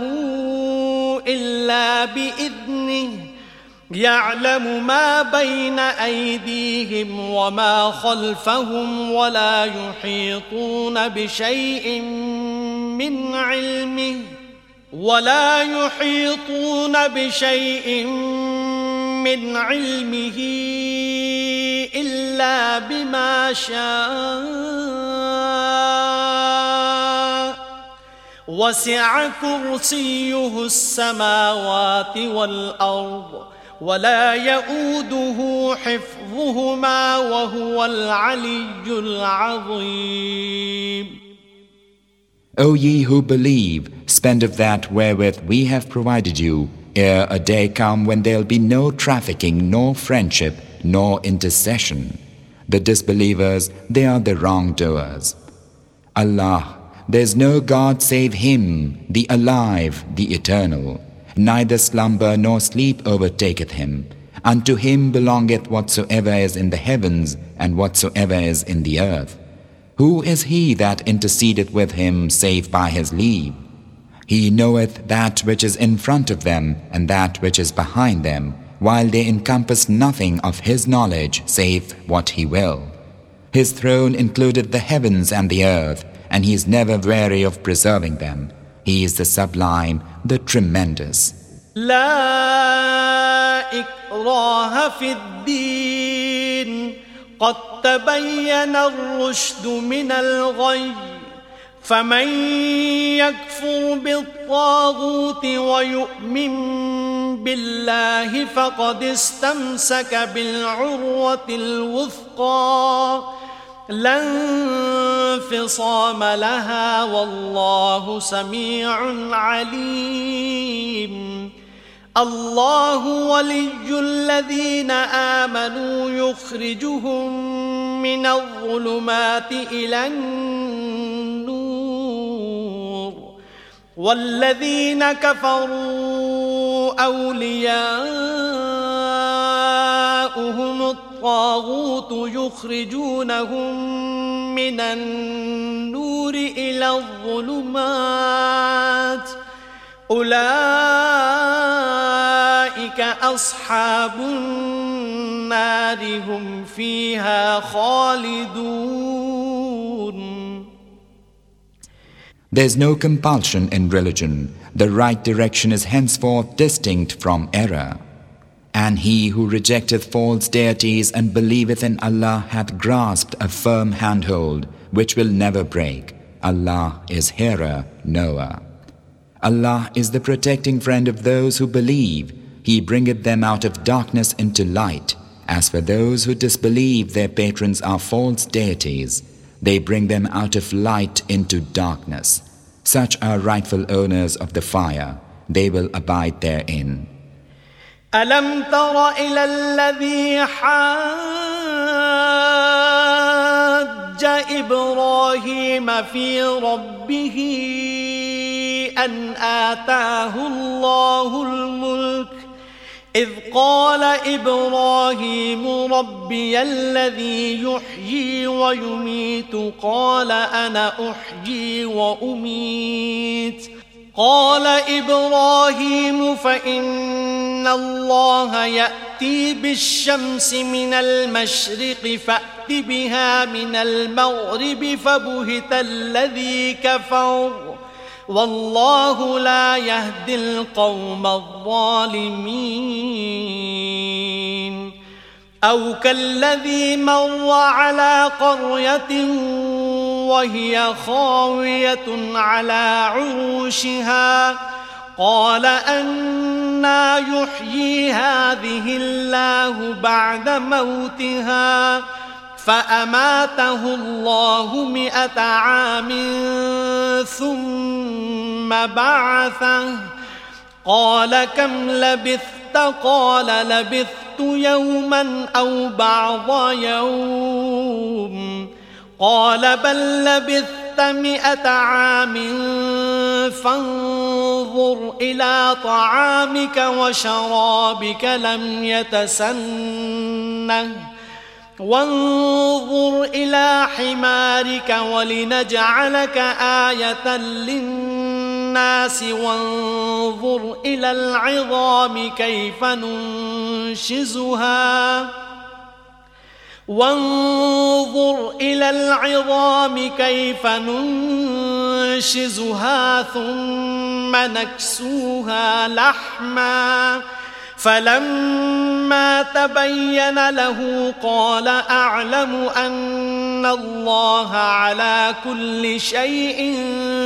إلا بإذنه يعلم ما بين أيديهم وما خلفهم ولا يحيطون بشيء من علمه إلا بما شاء وسع كرسيه السماوات والأرض ولا يؤوده حفظهما وهو العلي العظيم. O ye who believe, spend of that wherewith we have provided you, ere a day come when there'll be no trafficking, nor friendship, nor intercession. The disbelievers, they are the wrongdoers. Allah, there's no God save Him, the alive, the eternal. Neither slumber nor sleep overtaketh Him. Unto Him belongeth whatsoever is in the heavens and whatsoever is in the earth. Who is He that intercedeth with Him save by His leave? He knoweth that which is in front of them and that which is behind them, while they encompass nothing of His knowledge save what He will. His throne includeth the heavens and the earth, and He is never weary of preserving them. He is the sublime, the tremendous. لا إكراه في الدين قد تبين الرشد من الغي فمن يكفر بالطاغوت ويؤمن بالله فقد استمسك بالعروة الوثقى لا انفصام لها والله سميع عليم. الله ولي الذين آمنوا يخرجهم من الظلمات إلى النور والذين كفروا أولياؤهم الطاغوت يخرجونهم من النور إلى الظلمات أولئك أصحاب النار هم فيها خالدون. There is no compulsion in religion. The right direction is henceforth distinct from error. And he who rejecteth false deities and believeth in Allah hath grasped a firm handhold which will never break. Allah is hearer, knower. Allah is the protecting friend of those who believe. He bringeth them out of darkness into light. As for those who disbelieve, their patrons are false deities. They bring them out of light into darkness. Such are rightful owners of the fire. They will abide therein. ألم تر إلى الذي حاج إبراهيم في ربه أن آتاه الله الملك إذ قال إبراهيم ربي الذي يحيي ويميت قال أنا أحيي وأميت قال إبراهيم فإن الله يأتي بالشمس من المشرق فأت بها من المغرب فبهت الذي كفر والله لا يهدي القوم الظالمين. أو كالذي مر على قرية وهي خاوية على عروشها قال أنى يحيي هذه الله بعد موتها فأماته الله 100 عام ثم بعثه قال كم لبثت قال لبثت يوما أو بعض يوم قال بل لبثت 100 عام فانظر إلى طعامك وشرابك لم يتسنه وانظر إلى حمارك ولنجعلك آية للناس وانظر إلى العظام كيف ننشزها ثم نكسوها لحما فلما تبين له قال أعلم أن الله على كل شيء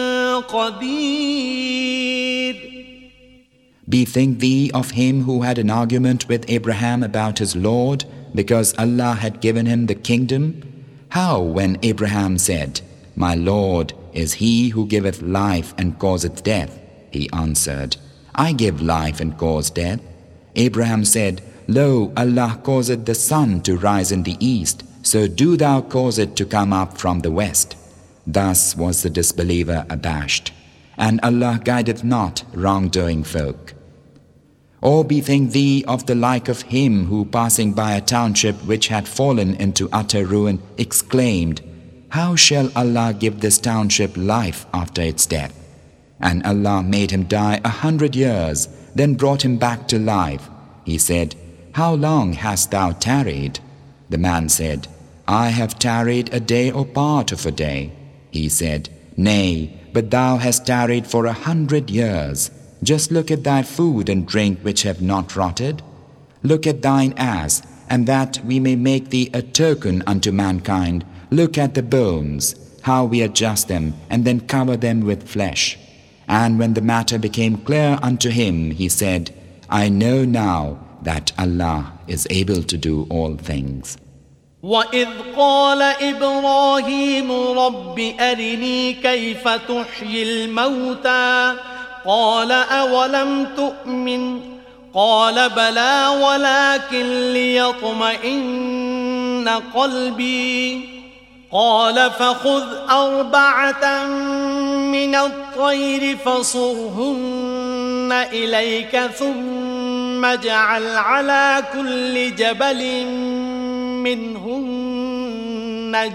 قدير. Bethink thee of him who had an argument with Abraham about his Lord, because Allah had given him the kingdom. How, when Abraham said, My Lord is he who giveth life and causeth death, he answered, I give life and cause death. Abraham said, Lo, Allah causeth the sun to rise in the east, so do thou cause it to come up from the west. Thus was the disbeliever abashed, and Allah guideth not wrongdoing folk. Or bethink thee of the like of him who, passing by a township which had fallen into utter ruin, exclaimed, How shall Allah give this township life after its death? And Allah made him die 100 years, then brought him back to life. He said, How long hast thou tarried? The man said, I have tarried a day or part of a day. He said, Nay, but thou hast tarried for 100 years. Just look at thy food and drink which have not rotted. Look at thine ass, and that we may make thee a token unto mankind. Look at the bones, how we adjust them, and then cover them with flesh. And when the matter became clear unto him, he said, I know now that Allah is able to do all things. وَإِذْ قَالَ إِبْرَاهِيمُ رَبِّ أَرِنِي كَيْفَ تُحْيِي الْمَوْتَى قال أولم تؤمن قال بلى ولكن ليطمئن قلبي قال فخذ 4 من الطير فصرهن إليك ثم اجعل على كل جبل منهن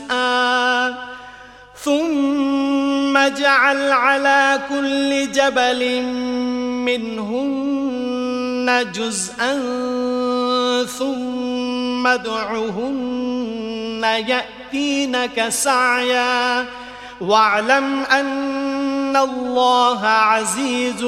جزءا ثم ادعهن يأتينك سعيا واعلم أن الله عزيز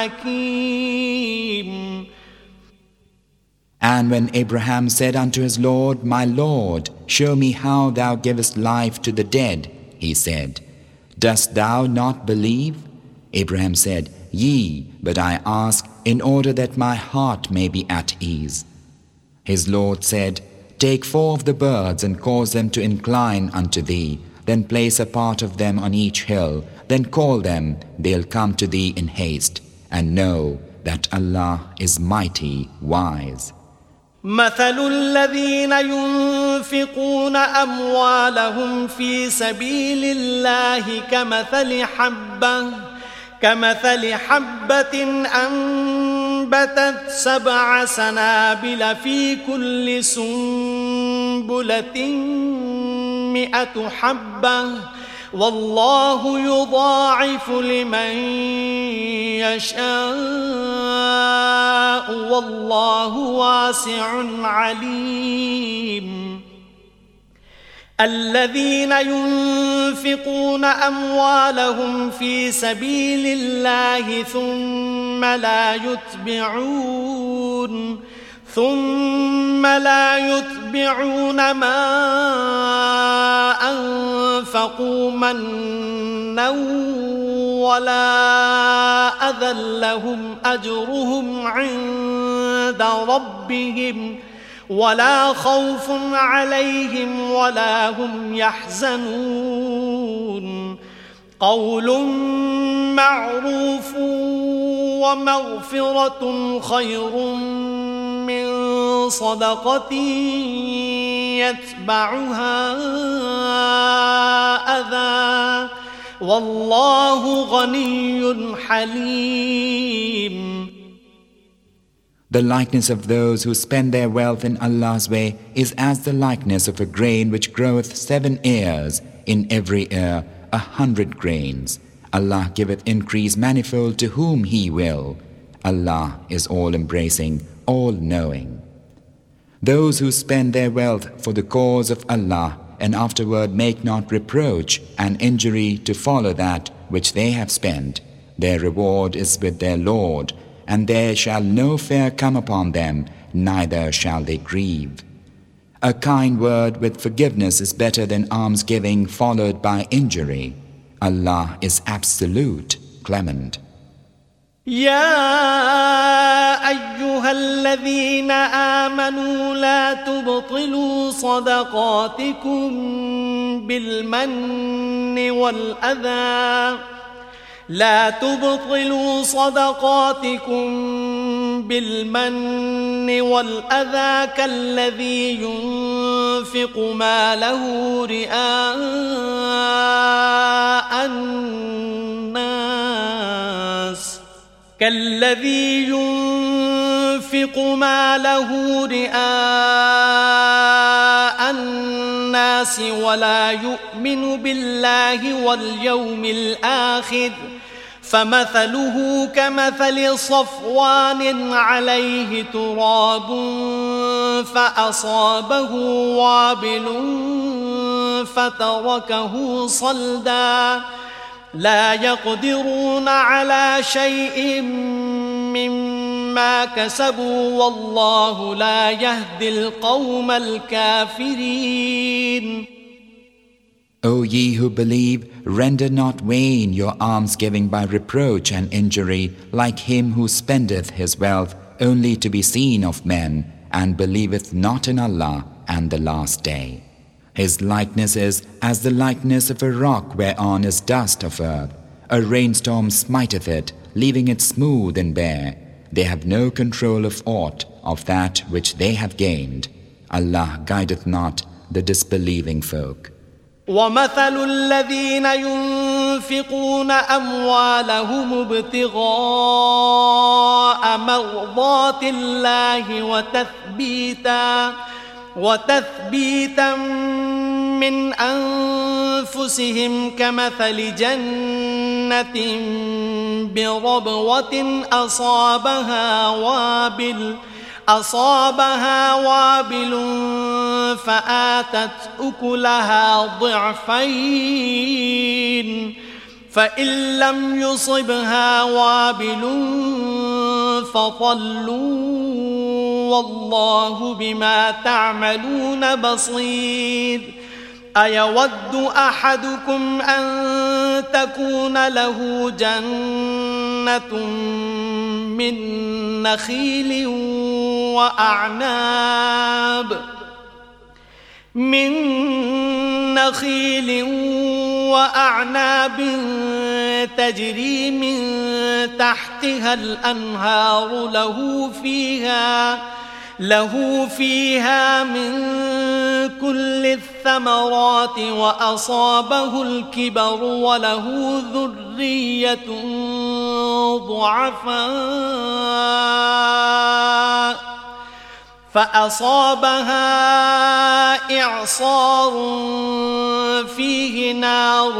حكيم. And when Abraham said unto his Lord, My Lord, show me how thou givest life to the dead, he said, Dost thou not believe? Abraham said, Yea, but I ask in order that my heart may be at ease. His Lord said, Take 4 of the birds and cause them to incline unto thee, then place a part of them on each hill, then call them, they'll come to thee in haste, and know that Allah is mighty, wise. مثل الذين ينفقون أموالهم في سبيل الله كمثل حبة أنبتت 7 سنابل في كل سنبلة 100 حبة والله يضاعف لمن يشاء والله واسع عليم. الذين ينفقون أموالهم في سبيل الله ثم لا يتبعون ما أنفقوا منا ولا أذى لهم أجرهم عند ربهم ولا خوف عليهم ولا هم يحزنون. قول معروف ومغفرة خير من صدقة يتبعها أذى والله غني حليم. The likeness of those who spend their wealth in Allah's way is as the likeness of a grain which groweth 7 ears, in every ear 100 grains. Allah giveth increase manifold to whom He will. Allah is all-embracing, all-knowing. Those who spend their wealth for the cause of Allah and afterward make not reproach and injury to follow that which they have spent, their reward is with their Lord, and there shall no fear come upon them, neither shall they grieve. A kind word with forgiveness is better than almsgiving followed by injury. Allah is absolute, clement. يا أيها الذين آمنوا لا تبطلوا صدقاتكم بالمن والأذى كالذي ينفق ماله رئاء الناس ولا يؤمن بالله واليوم الآخر فمثله كمثل صفوان عليه تراب فأصابه وابل فتركه صلدا لا يقدرون على شيء مما كسبوا والله لا يهدي القوم الكافرين. O ye who believe, render not vain your almsgiving by reproach and injury, like him who spendeth his wealth only to be seen of men, and believeth not in Allah and the last day. His likeness is as the likeness of a rock whereon is dust of earth. A rainstorm smiteth it, leaving it smooth and bare. They have no control of aught of that which they have gained. Allah guideth not the disbelieving folk. ومثل الذين ينفقون أموالهم ابتغاء مرضات الله وتثبيتا من أنفسهم كمثل جنة بربوة أصابها وابل فآتت أكلها ضعفين فإن لم يصبها وابل فطل والله بما تعملون بصير. أيود أحدكم أن تكون له جنة من نخيل وأعناب تجري من تحتها الأنهار له فيها من كل الثمرات وأصابه الكبر وله ذرية ضعفاء فأصابها إعصار فيه نار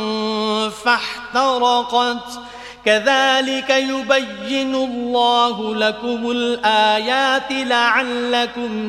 فاحترقت كذلك يبين الله لكم الآيات لعلكم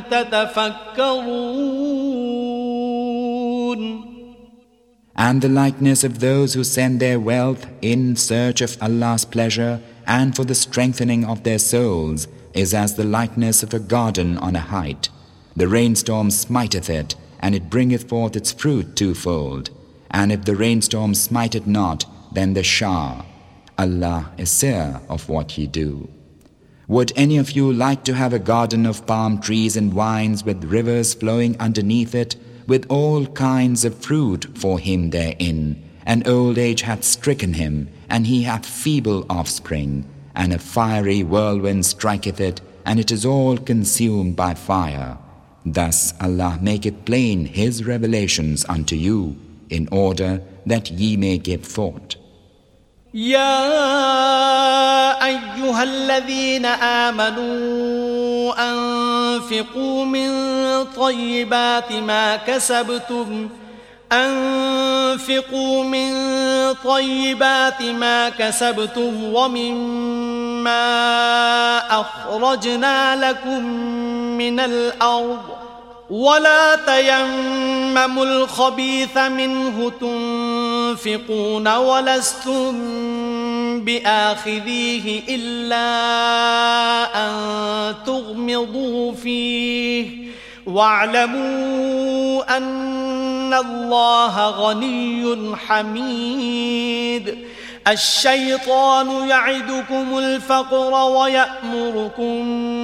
تتفكرون. And the likeness of those who send their wealth in search of Allah's pleasure and for the strengthening of their souls is as the likeness of a garden on a height. The rainstorm smiteth it, and it bringeth forth its fruit twofold. And if the rainstorm smite it not, then the shower. Allah is seer of what ye do. Would any of you like to have a garden of palm trees and vines with rivers flowing underneath it, with all kinds of fruit for him therein? And old age hath stricken him, and he hath feeble offspring, and a fiery whirlwind striketh it, and it is all consumed by fire. Thus Allah maketh plain His revelations unto you, in order that ye may give thought. يا أيها الذين آمنوا أنفقوا من طيبات ما كسبتم ومما أخرجنا لكم من الأرض ولا تيمموا الخبيث منه تنفقون ولستم بآخذيه إلا أن تغمضوا فيه واعلموا أن الله غني حميد الشيطان يعدكم الفقر ويأمركم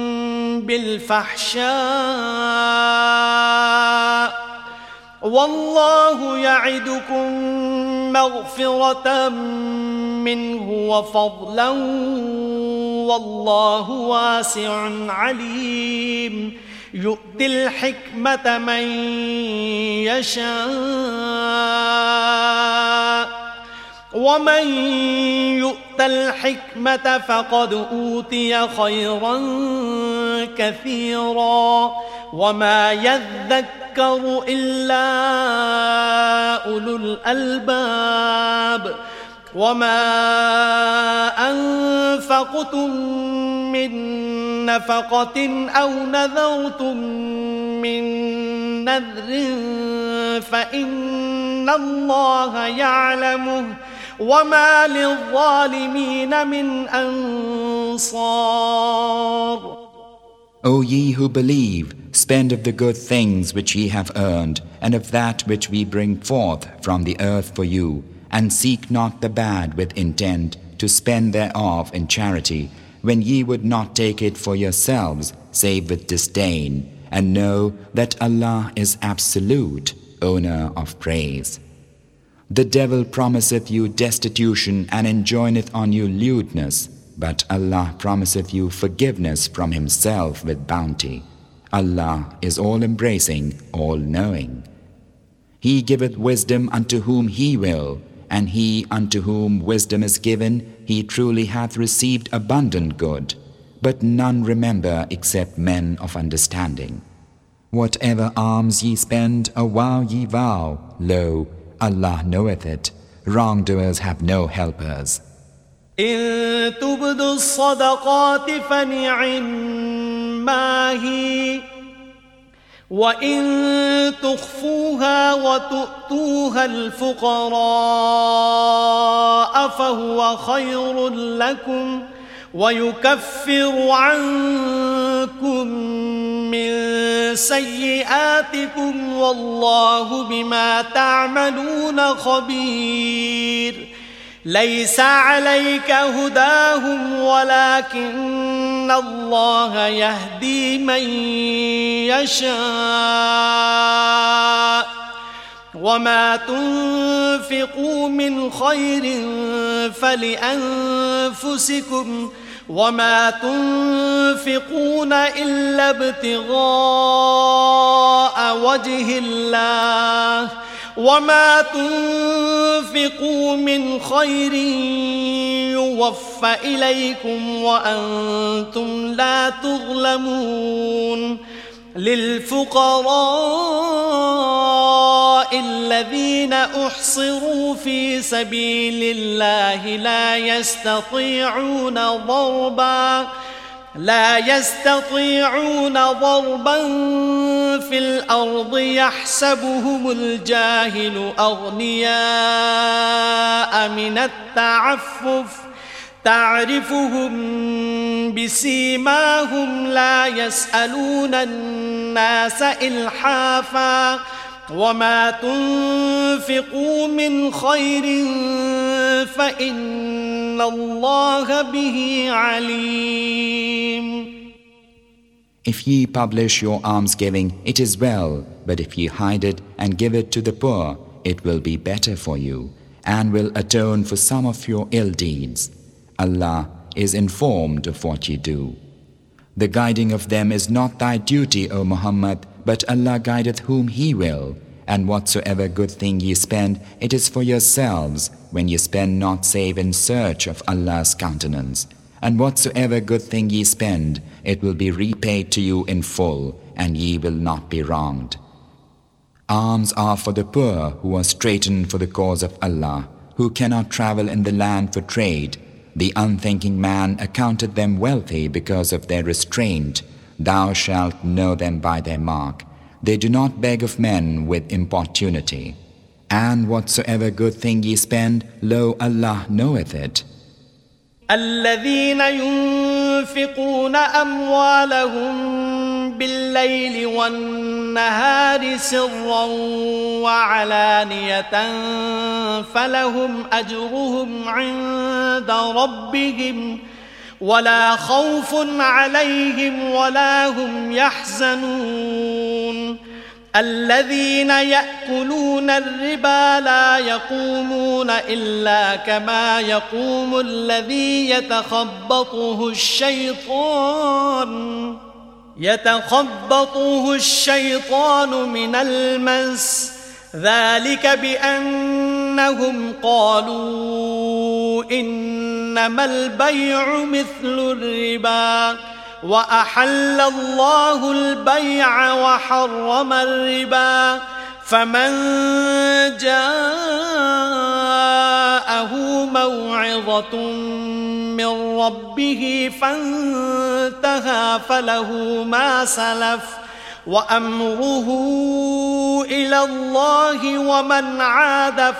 بالفحشاء والله يعدكم مغفرة منه وفضلا والله واسع عليم يؤتي الحكمة من يشاء ومن يؤت الحكمة فقد أوتي خيرا كثيرا وما يذكر إلا أولو الألباب وما أنفقتم من نفقة أو نذرتم من نذر فإن الله يعلمه وما للظالمين من أنصار. O ye who believe, spend of the good things which ye have earned, and of that which we bring forth from the earth for you, and seek not the bad with intent to spend thereof in charity, when ye would not take it for yourselves, save with disdain, and know that Allah is absolute, owner of praise. The devil promiseth you destitution and enjoineth on you lewdness, but Allah promiseth you forgiveness from Himself with bounty. Allah is all-embracing, all-knowing. He giveth wisdom unto whom He will, and he unto whom wisdom is given, he truly hath received abundant good. But none remember except men of understanding. Whatever alms ye spend, a vow ye vow, lo, Allah knoweth it. Wrongdoers have no helpers. إن تبدوا الصدقات فنعما هي وإن تخفوها وتؤتوها الفقراء فهو خير لكم ويكفر عنكم من سيئاتكم والله بما تعملون خبير. ليس عليك هداهم ولكن الله يهدي من يشاء وما تنفقوا من خير فلأنفسكم وما تنفقون إلا ابتغاء وجه الله وما تنفقوا من خير يوفى إليكم وأنتم لا تظلمون. للفقراء الذين أحصروا في سبيل الله لا يستطيعون ضربا في الأرض يحسبهم الجاهل أغنياء من التعفف تعرفهم بسيماهم لا يسألون الناس إلحافا وما تنفقوا من خير فإن الله به عليم. If ye publish your almsgiving, it is well, but if ye hide it and give it to the poor, it will be better for you, and will atone for some of your ill deeds. Allah is informed of what ye do. The guiding of them is not thy duty, O Muhammad, but Allah guideth whom He will, and whatsoever good thing ye spend, it is for yourselves, when ye spend not save in search of Allah's countenance. And whatsoever good thing ye spend, it will be repaid to you in full, and ye will not be wronged. Alms are for the poor who are straitened for the cause of Allah, who cannot travel in the land for trade. The unthinking man accounted them wealthy because of their restraint. Thou shalt know them by their mark. They do not beg of men with importunity. And whatsoever good thing ye spend, lo, Allah knoweth it. الذين ينفقون أموالهم بالليل والنهار سرا وعلانية فلهم أجرهم عند ربهم ولا خوف عليهم ولا هم يحزنون الذين يأكلون الربا لا يقومون إلا كما يقوم الذي يتخبطه الشيطان من المس ذلك بأنهم قالوا إنما البيع مثل الربا وأحل الله البيع وحرم الربا فمن جاءه موعظة من ربه فانتهى فله ما سلف وأمره إلى الله ومن عاد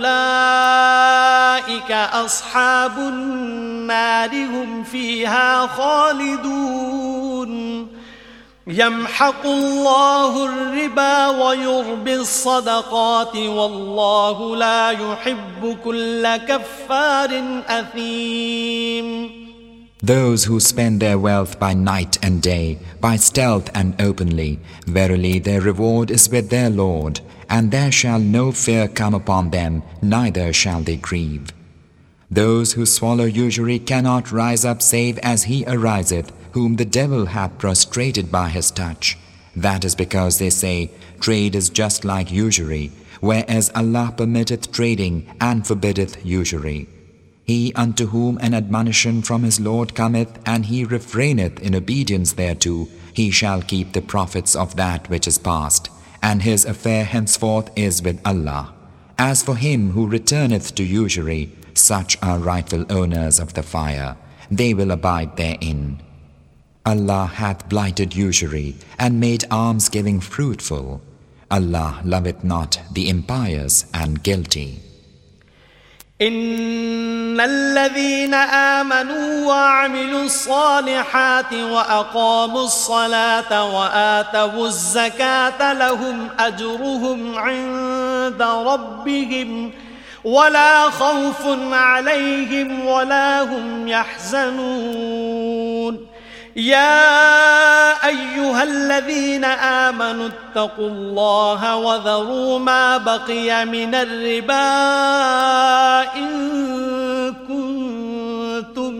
فأولئك أصحاب النار هم فيها خالدون يمحق الله الربا ويربي الصدقات والله لا يحب كل كفار أثيم. Those who spend their wealth by night and day, by stealth and openly, verily their reward is with their Lord, and there shall no fear come upon them, neither shall they grieve. Those who swallow usury cannot rise up save as he ariseth, whom the devil hath prostrated by his touch. That is because they say, trade is just like usury, whereas Allah permitteth trading and forbiddeth usury. He unto whom an admonition from his Lord cometh, and he refraineth in obedience thereto, he shall keep the profits of that which is past, and his affair henceforth is with Allah. As for him who returneth to usury, such are rightful owners of the fire, they will abide therein. Allah hath blighted usury, and made almsgiving fruitful. Allah loveth not the impious and guilty. إن الذين آمنوا وعملوا الصالحات وأقاموا الصلاة وآتوا الزكاة لهم أجرهم عند ربهم ولا خوف عليهم ولا هم يحزنون يا أيها الذين آمنوا اتقوا الله وذروا ما بقي من الربا إن كنتم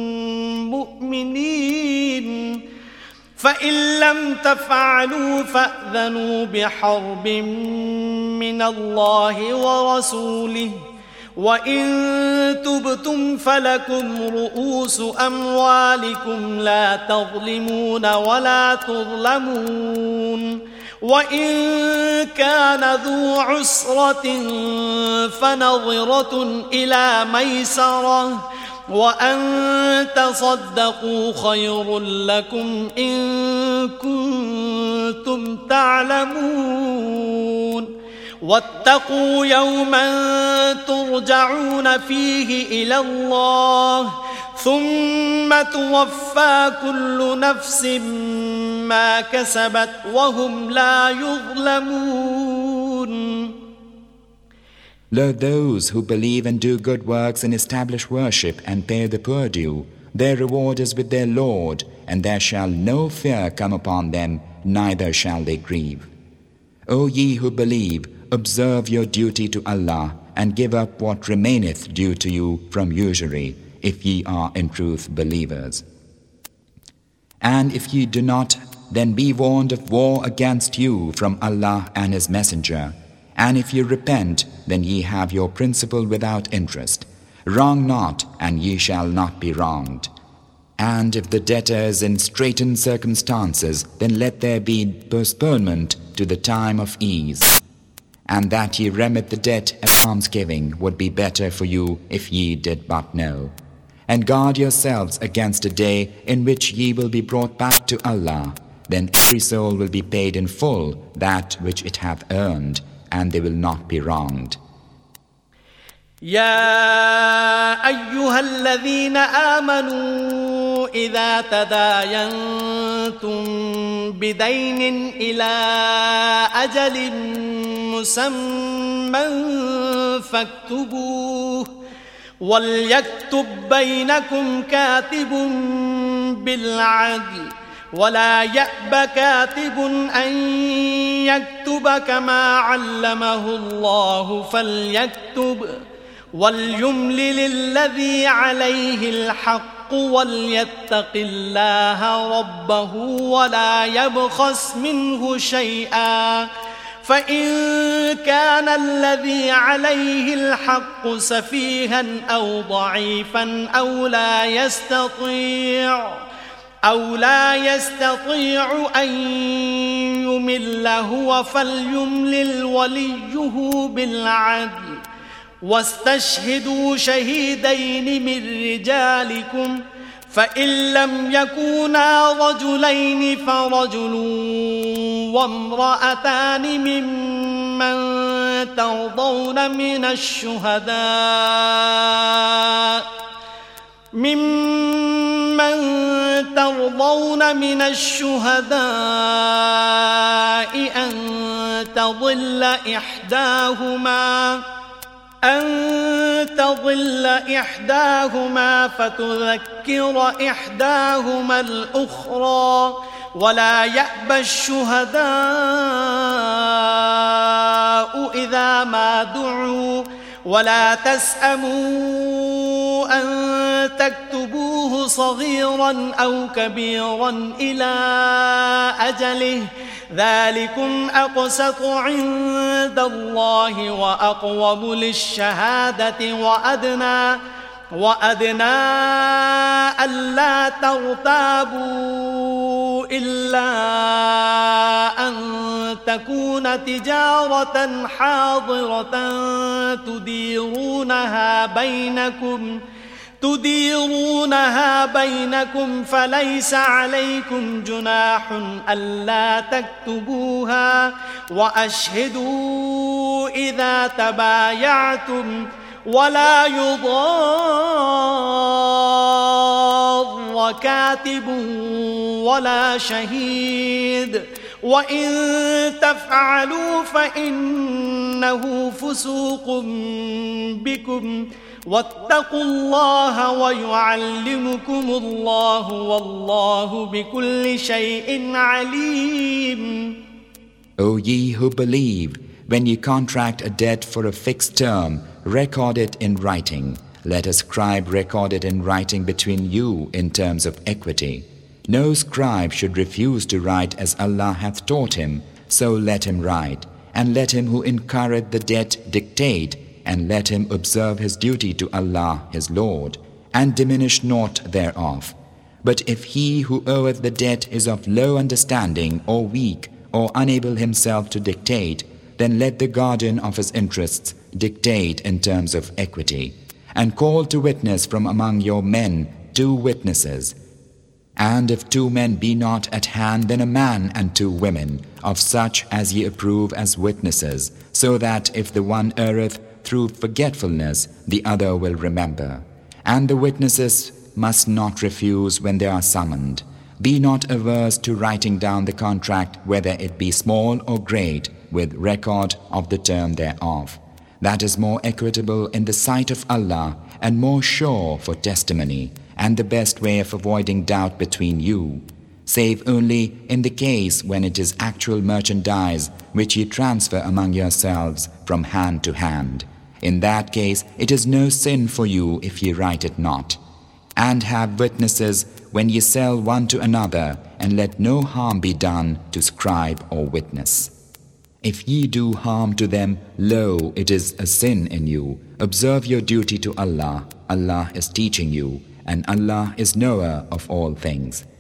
مؤمنين فإن لم تفعلوا فأذنوا بحرب من الله ورسوله وإن تبتم فلكم رؤوس أموالكم لا تظلمون ولا تظلمون وإن كان ذو عسرة فنظرة إلى ميسرة وأن تصدقوا خير لكم إن كنتم تعلمون واتقوا يوما ترجعون فيه إلى الله ثم توفى كل نفس ما كسبت وهم لا يظلمون. Lo, those who believe and do good works and establish worship and pay the poor due, their reward is with their Lord, and there shall no fear come upon them, neither shall they grieve. O ye who believe, observe your duty to Allah, and give up what remaineth due to you from usury, if ye are in truth believers. And if ye do not, then be warned of war against you from Allah and His Messenger. And if ye repent, then ye have your principal without interest. Wrong not, and ye shall not be wronged. And if the debtor is in straitened circumstances, then let there be postponement to the time of ease. And that ye remit the debt as almsgiving would be better for you if ye did but know. And guard yourselves against a day in which ye will be brought back to Allah. Then every soul will be paid in full that which it hath earned, and they will not be wronged. يا أيها الذين آمنوا إذا تداينتم بدين إلى أجل مسمى فاكتبوه وليكتب بينكم كاتب بالعدل ولا يأب كاتب أن يكتب كما علمه الله فليكتب وليملل الذي عليه الحق وليتق الله ربه ولا يبخس منه شيئا فإن كان الذي عليه الحق سفيها أو ضعيفا أو لا يستطيع أن يمل هو فليملل وليه بالعدل واستشهدوا شهيدين من رجالكم فإن لم يكونا رجلين فرجل وامرأتان ممن ترضون من الشهداء أن تضل إحداهما فتذكر إحداهما الأخرى ولا يأبى الشهداء إذا ما دعوا ولا تسأموا أن تكتبوه صغيرا أو كبيرا إلى أجله ذلكم أقسط عند الله وأقوم للشهادة وأدنى ألا ترتابوا إلا أن تكون تجارة حاضرة تديرونها بينكم فليس عليكم جناح ألا تكتبوها وأشهدوا إذا تبايعتم ولا يضار كاتب ولا شهيد وإن تفعلوا فإنه فسوق بكم واتقوا الله ويعلمكم الله والله بكل شيء عليم. O ye who believe, when ye contract a debt for a fixed term, record it in writing. Let a scribe record it in writing between you in terms of equity. No scribe should refuse to write as Allah hath taught him, so let him write. And let him who incurreth the debt dictate, and let him observe his duty to Allah his Lord, and diminish naught thereof. But if he who oweth the debt is of low understanding, or weak, or unable himself to dictate, then let the guardian of his interests dictate in terms of equity, and call to witness from among your men 2 witnesses. And if 2 men be not at hand, then a man and 2 women, of such as ye approve as witnesses, so that if the one erreth through forgetfulness, the other will remember. And the witnesses must not refuse when they are summoned. Be not averse to writing down the contract, whether it be small or great, with record of the term thereof. That is more equitable in the sight of Allah, and more sure for testimony, and the best way of avoiding doubt between you, save only in the case when it is actual merchandise which ye transfer among yourselves from hand to hand. In that case, it is no sin for you if ye write it not. And have witnesses when ye sell one to another, and let no harm be done to scribe or witness. If ye do harm to them, lo, it is a sin in you. Observe your duty to Allah. Allah is teaching you, and Allah is knower of all things.